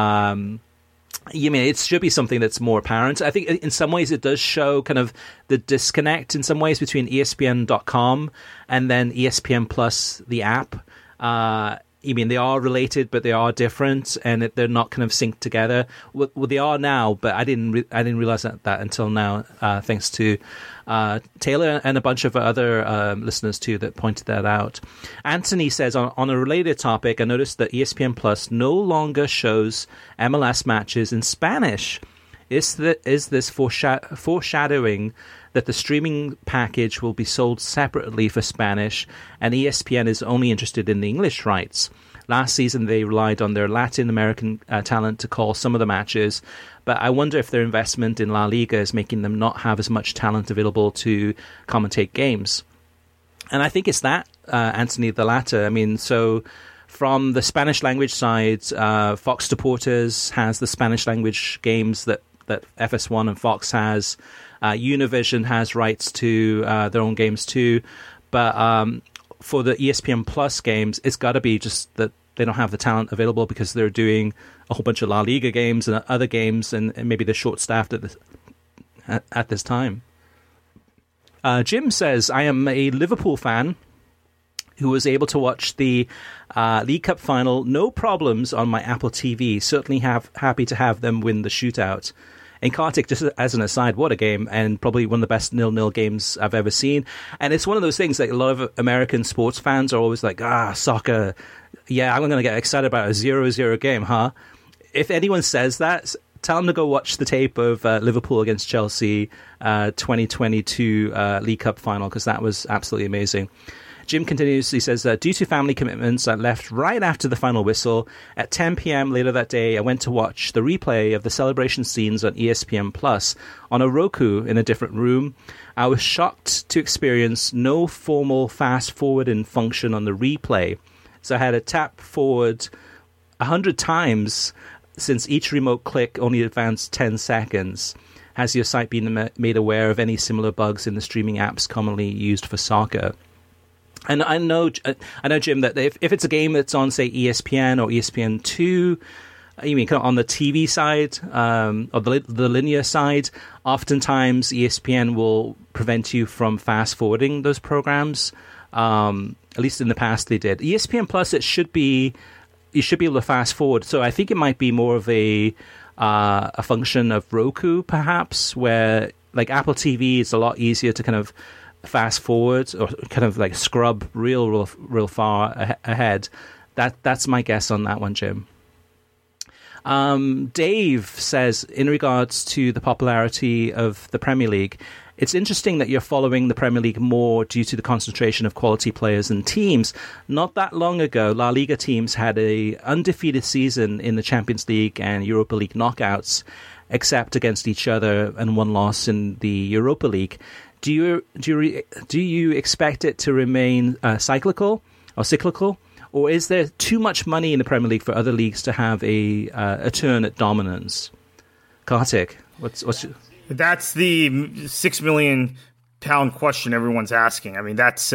It should be something that's more apparent. I think in some ways it does show kind of the disconnect in some ways between ESPN.com and then ESPN Plus, the app. They are related, but they are different, and they're not kind of synced together. Well, they are now, but I didn't realize that until now, thanks to Taylor and a bunch of other listeners too that pointed that out. Anthony says, on a related topic, I noticed that ESPN Plus no longer shows MLS matches in Spanish. Is this foreshadowing that the streaming package will be sold separately for Spanish, and ESPN is only interested in the English rights? Last season, they relied on their Latin American talent to call some of the matches, but I wonder if their investment in La Liga is making them not have as much talent available to commentate games. And I think it's that, Anthony, the latter. So from the Spanish language side, Fox Deportes has the Spanish language games that FS1 and Fox has. Univision has rights to their own games too, but for the ESPN Plus games, it's got to be just that they don't have the talent available because they're doing a whole bunch of La Liga games and other games, and maybe they're short-staffed at this time. Jim says, I am a Liverpool fan who was able to watch the League Cup final, no problems on my Apple TV. Certainly happy to have them win the shootout. And Kartik, just as an aside, what a game, and probably one of the best 0-0 games I've ever seen. And it's one of those things that a lot of American sports fans are always like, soccer, yeah, I'm going to get excited about a 0-0 game, huh? If anyone says that, tell them to go watch the tape of Liverpool against Chelsea 2022 League Cup final, because that was absolutely amazing. Jim continues, he says, due to family commitments, I left right after the final whistle. At 10 p.m. later that day, I went to watch the replay of the celebration scenes on ESPN Plus on a Roku in a different room. I was shocked to experience no formal fast-forwarding function on the replay. So I had to tap forward 100 times since each remote click only advanced 10 seconds. Has your site been made aware of any similar bugs in the streaming apps commonly used for soccer? And I know, Jim, that if it's a game that's on, say, ESPN or ESPN2, you mean kind of on the TV side or the linear side, oftentimes ESPN will prevent you from fast-forwarding those programs. At least in the past they did. ESPN Plus, you should be able to fast forward. So I think it might be more of a function of Roku, perhaps, where like Apple TV is a lot easier to kind of fast forward or kind of like scrub real far ahead. That's my guess on that one, Jim. Dave says, in regards to the popularity of the Premier League, it's interesting that you're following the Premier League more due to the concentration of quality players and teams. Not that long ago, La Liga teams had a undefeated season in the Champions League and Europa League knockouts, except against each other, and one loss in the Europa League. Do you expect it to remain cyclical, or is there too much money in the Premier League for other leagues to have a turn at dominance? Kartik, what's your... That's the £6 million question everyone's asking. I mean, that's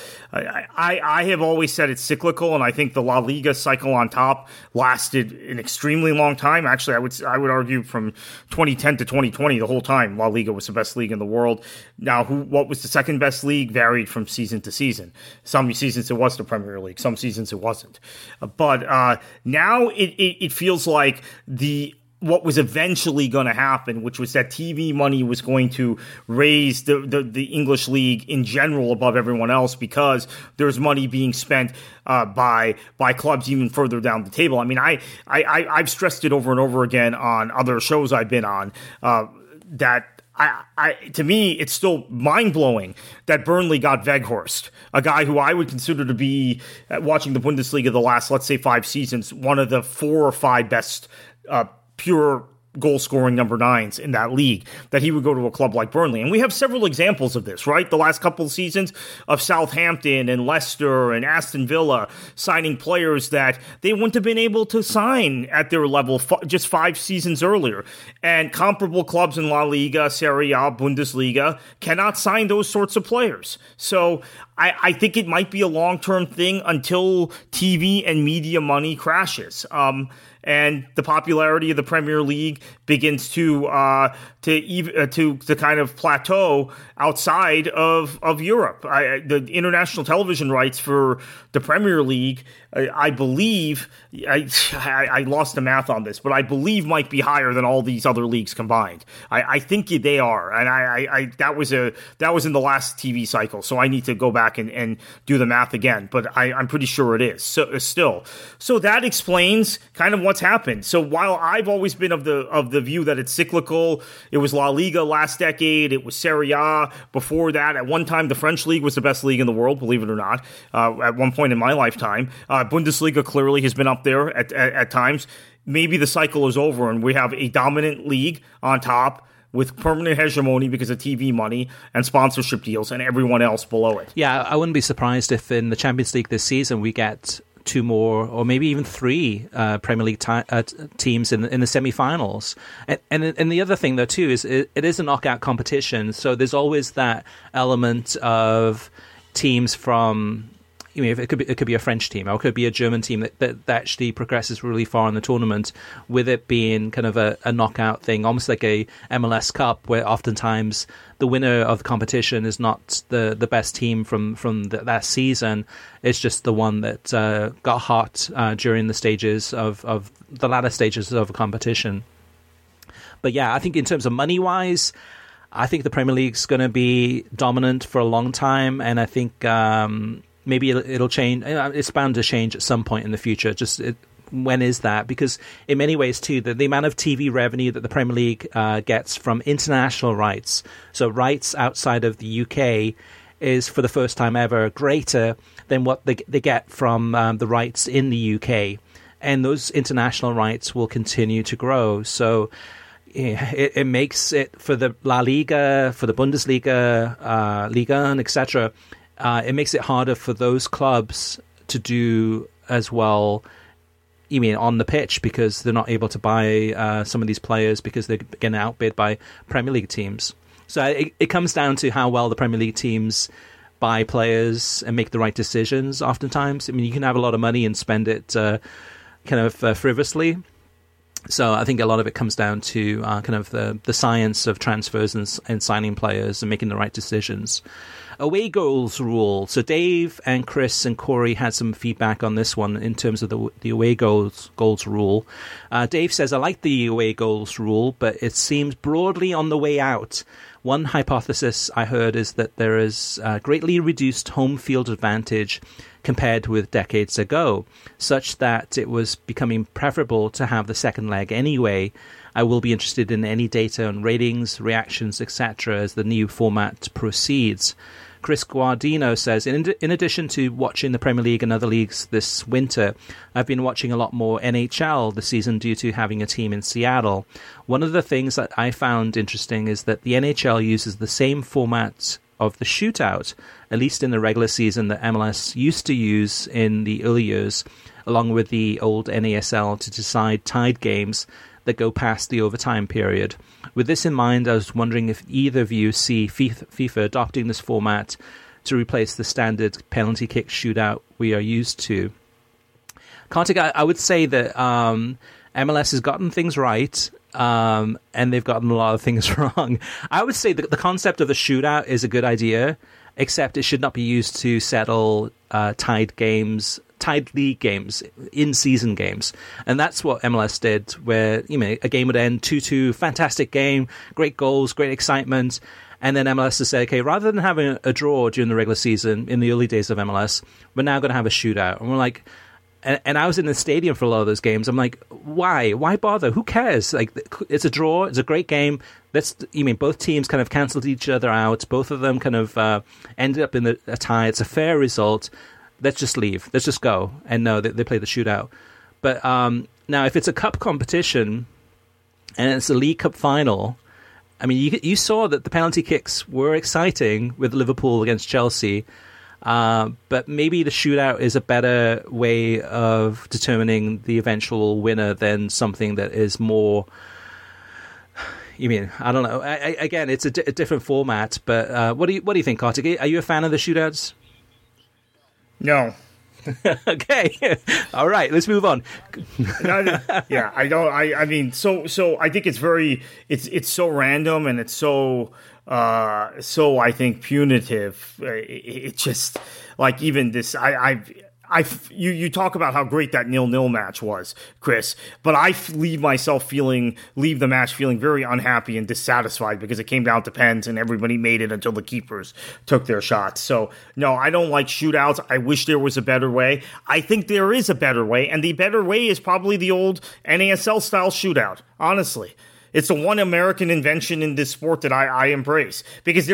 I have always said it's cyclical, and I think the La Liga cycle on top lasted an extremely long time. Actually, I would argue from 2010 to 2020, the whole time La Liga was the best league in the world. Now, what was the second best league varied from season to season. Some seasons it was the Premier League, some seasons it wasn't. But now it feels like what was eventually going to happen, which was that TV money was going to raise the English league in general above everyone else, because there's money being spent by clubs even further down the table. I mean, I've stressed it over and over again on other shows I've been on, that to me, it's still mind-blowing that Burnley got Weghorst, a guy who I would consider to be, watching the Bundesliga the last, let's say, 5 seasons, one of the 4 or 5 best pure goal-scoring number 9s in that league, that he would go to a club like Burnley. And we have several examples of this, right? The last couple of seasons of Southampton and Leicester and Aston Villa signing players that they wouldn't have been able to sign at their level just 5 seasons earlier. And comparable clubs in La Liga, Serie A, Bundesliga cannot sign those sorts of players. So I think it might be a long-term thing until TV and media money crashes. And the popularity of the Premier League begins to kind of plateau outside of Europe. The international television rights for the Premier League, I believe, I lost the math on this, but I believe might be higher than all these other leagues combined. I think they are, and that was in the last TV cycle, so I need to go back and do the math again. But I'm pretty sure it is. So that explains kind of what's happened. So while I've always been of the view that it's cyclical, it was La Liga last decade, it was Serie A before that. At one time, the French league was the best league in the world, believe it or not. At one point in my lifetime, Bundesliga clearly has been up there at times. Maybe the cycle is over and we have a dominant league on top with permanent hegemony because of TV money and sponsorship deals, and everyone else below it. Yeah, I wouldn't be surprised if in the Champions League this season we get 2 more, or maybe even 3 Premier League teams in the semi-finals. And the other thing, though, too, is it is a knockout competition, so there's always that element of teams from... it could be a French team, or it could be a German team that actually progresses really far in the tournament, with it being kind of a knockout thing, almost like a MLS Cup, where oftentimes the winner of the competition is not the best team from that season. It's just the one that got hot during the stages of the latter stages of a competition. But yeah, I think in terms of money wise, I think the Premier League's going to be dominant for a long time, and I think maybe it'll change. It's bound to change at some point in the future. When is that? Because in many ways, too, the amount of TV revenue that the Premier League gets from international rights, so rights outside of the UK, is for the first time ever greater than what they get from the rights in the UK. And those international rights will continue to grow. So it makes it for the La Liga, for the Bundesliga, Liga, and etc., it makes it harder for those clubs to do as well, on the pitch, because they're not able to buy some of these players because they're getting outbid by Premier League teams. So it comes down to how well the Premier League teams buy players and make the right decisions oftentimes. You can have a lot of money and spend it kind of frivolously. So I think a lot of it comes down to kind of the science of transfers and signing players and making the right decisions. Away goals rule. So Dave and Chris and Corey had some feedback on this one in terms of the away goals rule. Dave says, I like the away goals rule, but it seems broadly on the way out. One hypothesis I heard is that there is greatly reduced home field advantage compared with decades ago, such that it was becoming preferable to have the second leg anyway. I will be interested in any data on ratings, reactions, etc. as the new format proceeds. Chris Guardino says, in addition to watching the Premier League and other leagues this winter, I've been watching a lot more NHL this season due to having a team in Seattle. One of the things that I found interesting is that the NHL uses the same format of the shootout, at least in the regular season, that MLS used to use in the early years, along with the old NASL to decide tied games that go past the overtime period. With this in mind, I was wondering if either of you see FIFA adopting this format to replace the standard penalty kick shootout we are used to. Kartik, I would say that MLS has gotten things right, and they've gotten a lot of things wrong. I would say that the concept of a shootout is a good idea, except it should not be used to settle tied league games, in-season games. And that's what MLS did, where a game would end 2-2, fantastic game, great goals, great excitement, and then MLS would say, okay, rather than having a draw during the regular season in the early days of MLS, we're now going to have a shootout. And we're like, and I was in the stadium for a lot of those games. I'm like, why bother? Who cares? Like, it's a draw, it's a great game. Both teams kind of cancelled each other out. Both of them kind of ended up in a tie. It's a fair result. Let's just leave. Let's just go. And no, they play the shootout. But now, if it's a cup competition and it's a League Cup final, I mean, you saw that the penalty kicks were exciting with Liverpool against Chelsea, but maybe the shootout is a better way of determining the eventual winner than something that is more... I don't know. Again, it's a different format, but what do you think, Kartik? Are you a fan of the shootouts? No. Okay. All right. Let's move on. Yeah, I don't. I mean, so I think it's very. It's so random and it's so I think punitive. It just like even this. You talk about how great that 0-0 match was, Chris, but I leave the match feeling very unhappy and dissatisfied because it came down to pens and everybody made it until the keepers took their shots. So, no, I don't like shootouts. I wish there was a better way. I think there is a better way, and the better way is probably the old NASL-style shootout, honestly. It's the one American invention in this sport that I embrace because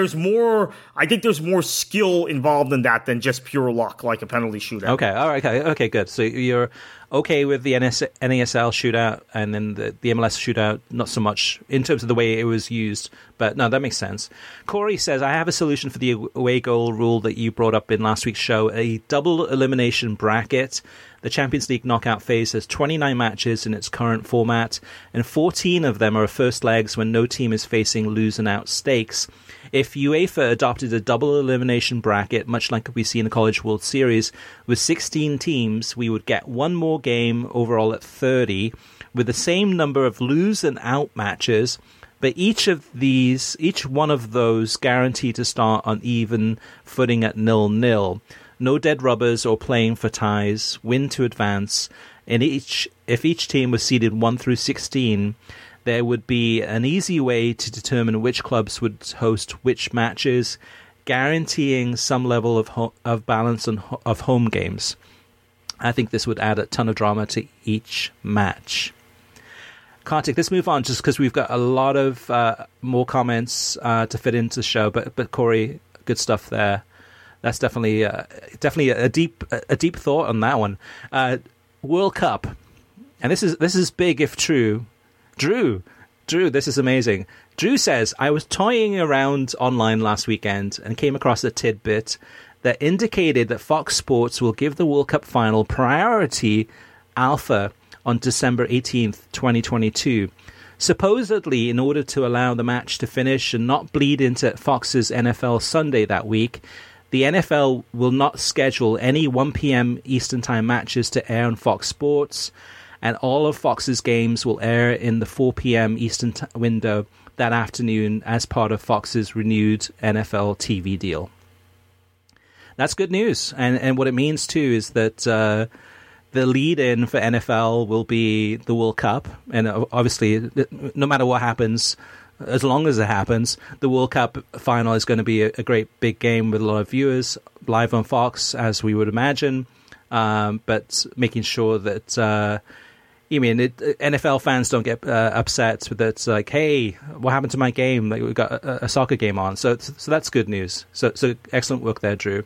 I think there's more skill involved in that than just pure luck, like a penalty shootout. Okay, all right, okay, good. So you're okay with the NASL shootout and then the MLS shootout, not so much in terms of the way it was used, but no, that makes sense. Corey says, I have a solution for the away goal rule that you brought up in last week's show, a double elimination bracket. The Champions League knockout phase has 29 matches in its current format, and 14 of them are first legs when no team is facing lose and out stakes. If UEFA adopted a double elimination bracket, much like we see in the College World Series, with 16 teams, we would get one more game overall at 30, with the same number of lose and out matches, but each one of those guaranteed to start on even footing at 0-0. No dead rubbers or playing for ties, win to advance. If each team was seeded 1 through 16, there would be an easy way to determine which clubs would host which matches, guaranteeing some level of balance of home games. I think this would add a ton of drama to each match. Kartik, let's move on just because we've got a lot of more comments to fit into the show. But Corey, good stuff there. That's definitely a deep thought on that one. World Cup, and this is big if true. Drew, this is amazing. Drew says, I was toying around online last weekend and came across a tidbit that indicated that Fox Sports will give the World Cup final priority alpha on December 18th, 2022. Supposedly, in order to allow the match to finish and not bleed into Fox's NFL Sunday that week, the NFL will not schedule any 1 p.m. Eastern Time matches to air on Fox Sports, and all of Fox's games will air in the 4 p.m. Eastern window that afternoon as part of Fox's renewed NFL TV deal. That's good news. And what it means, too, is that the lead-in for NFL will be the World Cup. And obviously, no matter what happens, as long as it happens, the World Cup final is going to be a great big game with a lot of viewers, live on Fox, as we would imagine. But making sure that... NFL fans don't get upset that it's like, hey, what happened to my game? Like, we've got a soccer game on. So that's good news. So excellent work there, Drew.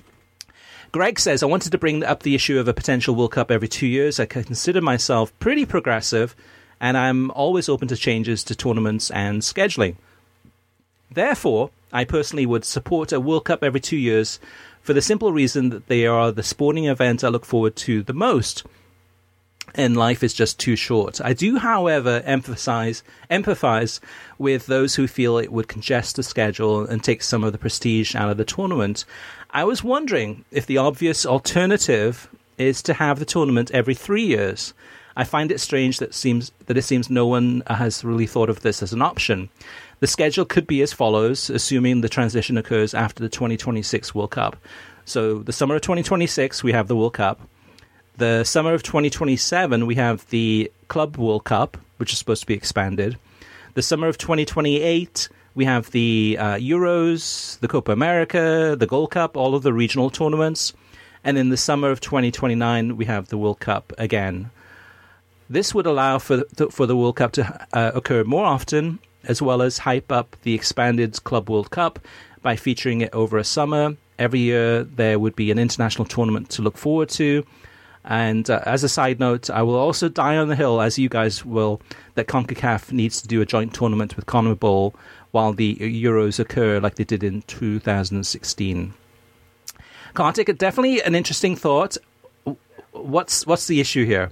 Greg says, I wanted to bring up the issue of a potential World Cup every 2 years. I consider myself pretty progressive, and I'm always open to changes to tournaments and scheduling. Therefore, I personally would support a World Cup every 2 years for the simple reason that they are the sporting event I look forward to the most. And life is just too short. I do, however, empathize with those who feel it would congest the schedule and take some of the prestige out of the tournament. I was wondering if the obvious alternative is to have the tournament every 3 years. I find it strange that it seems no one has really thought of this as an option. The schedule could be as follows, assuming the transition occurs after the 2026 World Cup. So the summer of 2026, we have the World Cup. The summer of 2027, we have the Club World Cup, which is supposed to be expanded. The summer of 2028, we have the Euros, the Copa America, the Gold Cup, all of the regional tournaments. And in the summer of 2029, we have the World Cup again. This would allow for the World Cup to occur more often, as well as hype up the expanded Club World Cup by featuring it over a summer. Every year, there would be an international tournament to look forward to. And as a side note, I will also die on the hill, as you guys will, that CONCACAF needs to do a joint tournament with CONMEBOL while the Euros occur like they did in 2016. Kartik, definitely an interesting thought. What's the issue here?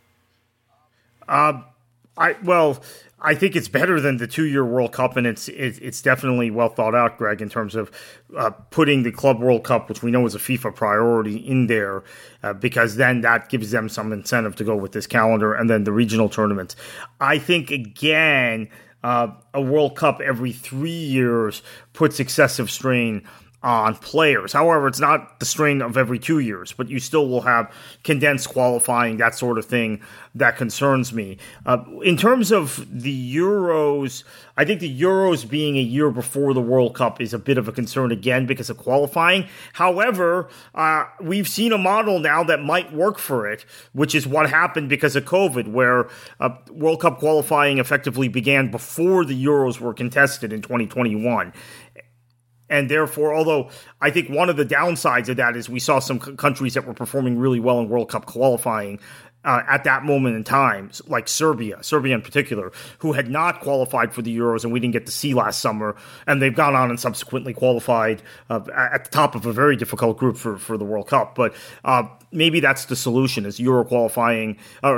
I think it's better than the 2-year World Cup, and it's definitely well thought out, Greg, in terms of putting the Club World Cup, which we know is a FIFA priority, in there, because then that gives them some incentive to go with this calendar, and then the regional tournaments. I think, again, a World Cup every 3 years puts excessive strain on players. However, it's not the strain of every 2 years, but you still will have condensed qualifying, that sort of thing that concerns me. In terms of the Euros, I think the Euros being a year before the World Cup is a bit of a concern again because of qualifying. However, we've seen a model now that might work for it, which is what happened because of COVID, where World Cup qualifying effectively began before the Euros were contested in 2021. And therefore, although I think one of the downsides of that is we saw some countries that were performing really well in World Cup qualifying at that moment in time, like Serbia in particular, who had not qualified for the Euros and we didn't get to see last summer. And they've gone on and subsequently qualified at the top of a very difficult group for the World Cup. But maybe that's the solution, is World Cup qualifying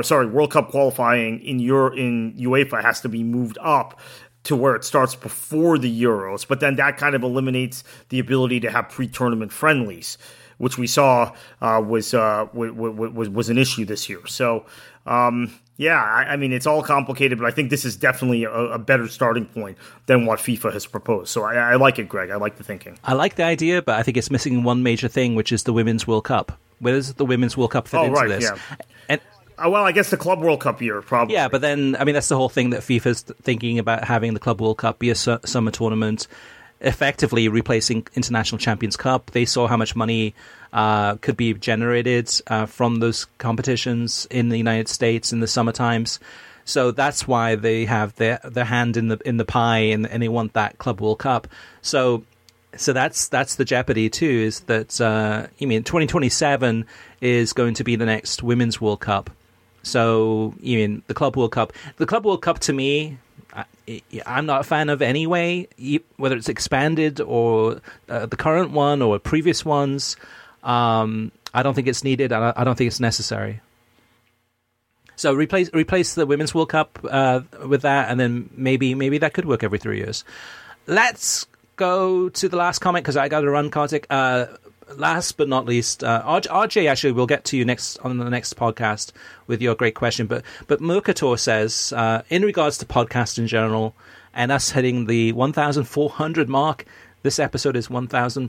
in UEFA has to be moved up to where it starts before the Euros, but then that kind of eliminates the ability to have pre-tournament friendlies, which we saw was an issue this year. So, I mean, it's all complicated, but I think this is definitely a better starting point than what FIFA has proposed. So I like it, Greg. I like the thinking. I like the idea, but I think it's missing one major thing, which is the Women's World Cup. Where does the Women's World Cup fit into this? Yeah. Well, I guess the Club World Cup year, probably. Yeah, but then, I mean, that's the whole thing that FIFA's thinking about, having the Club World Cup be a summer tournament, effectively replacing International Champions Cup. They saw how much money could be generated from those competitions in the United States in the summer times. So that's why they have their hand in the pie, and they want that Club World Cup. So that's the jeopardy too, is that 2027 is going to be the next Women's World Cup. So, the Club World Cup. The Club World Cup, to me, I'm not a fan of anyway, whether it's expanded or the current one or previous ones. I don't think it's needed. I don't think it's necessary. So replace the Women's World Cup with that, and then maybe that could work every 3 years. Let's go to the last comment, because I got to run, Kartik. Last but not least, RJ, actually, we'll get to you on the next podcast with your great question. But Mercator says, in regards to podcasts in general, and us hitting the 1,400 mark, This episode is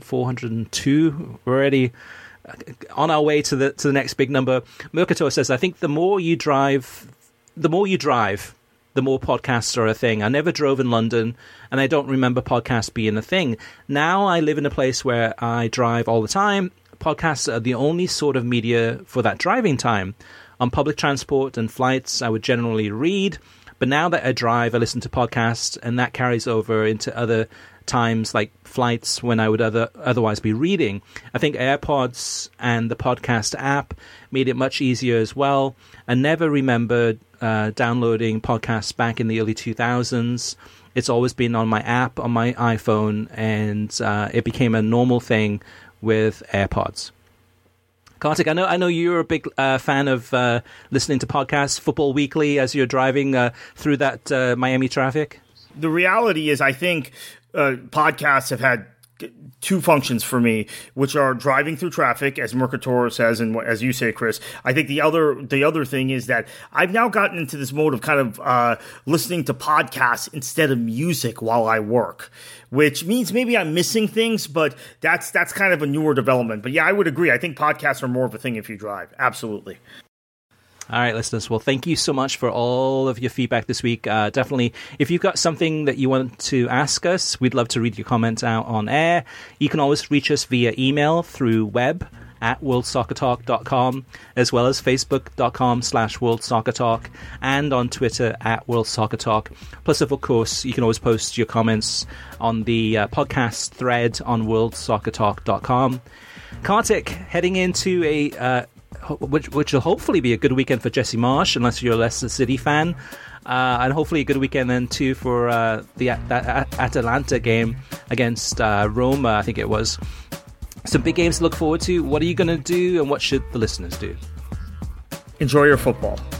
1,402. We're already on our way to the next big number. Mercator says, I think the more you drive, the more podcasts are a thing. I never drove in London, and I don't remember podcasts being a thing. Now I live in a place where I drive all the time. Podcasts are the only sort of media for that driving time. On public transport and flights, I would generally read, but now that I drive, I listen to podcasts, and that carries over into other times like flights when I would otherwise be reading. I think AirPods and the podcast app made it much easier as well. I never remembered downloading podcasts back in the early 2000s. It's always been on my app on my iPhone, and it became a normal thing with AirPods. Kartik, I know you're a big fan of listening to podcasts, Football Weekly, as you're driving through that Miami traffic. The reality is, I think podcasts have had two functions for me, which are driving through traffic, as Mercator says, and as you say, Chris. I think the other thing is that I've now gotten into this mode of kind of listening to podcasts instead of music while I work, which means maybe I'm missing things, but that's kind of a newer development. But yeah, I would agree. I think podcasts are more of a thing if you drive. Absolutely. All right, listeners. Well, thank you so much for all of your feedback this week. Definitely, if you've got something that you want to ask us, we'd love to read your comments out on air. You can always reach us via email through web at worldsoccertalk.com, as well as facebook.com/worldsoccertalk, and on Twitter at worldsoccertalk. Plus, of course, you can always post your comments on the podcast thread on worldsoccertalk.com. Kartik, heading into which will hopefully be a good weekend for Jesse Marsch, unless you're a Leicester City fan, and hopefully a good weekend then too for that Atalanta game against Roma, I think it was. Some big games to look forward to. What are you going to do, and what should the listeners do? Enjoy your football.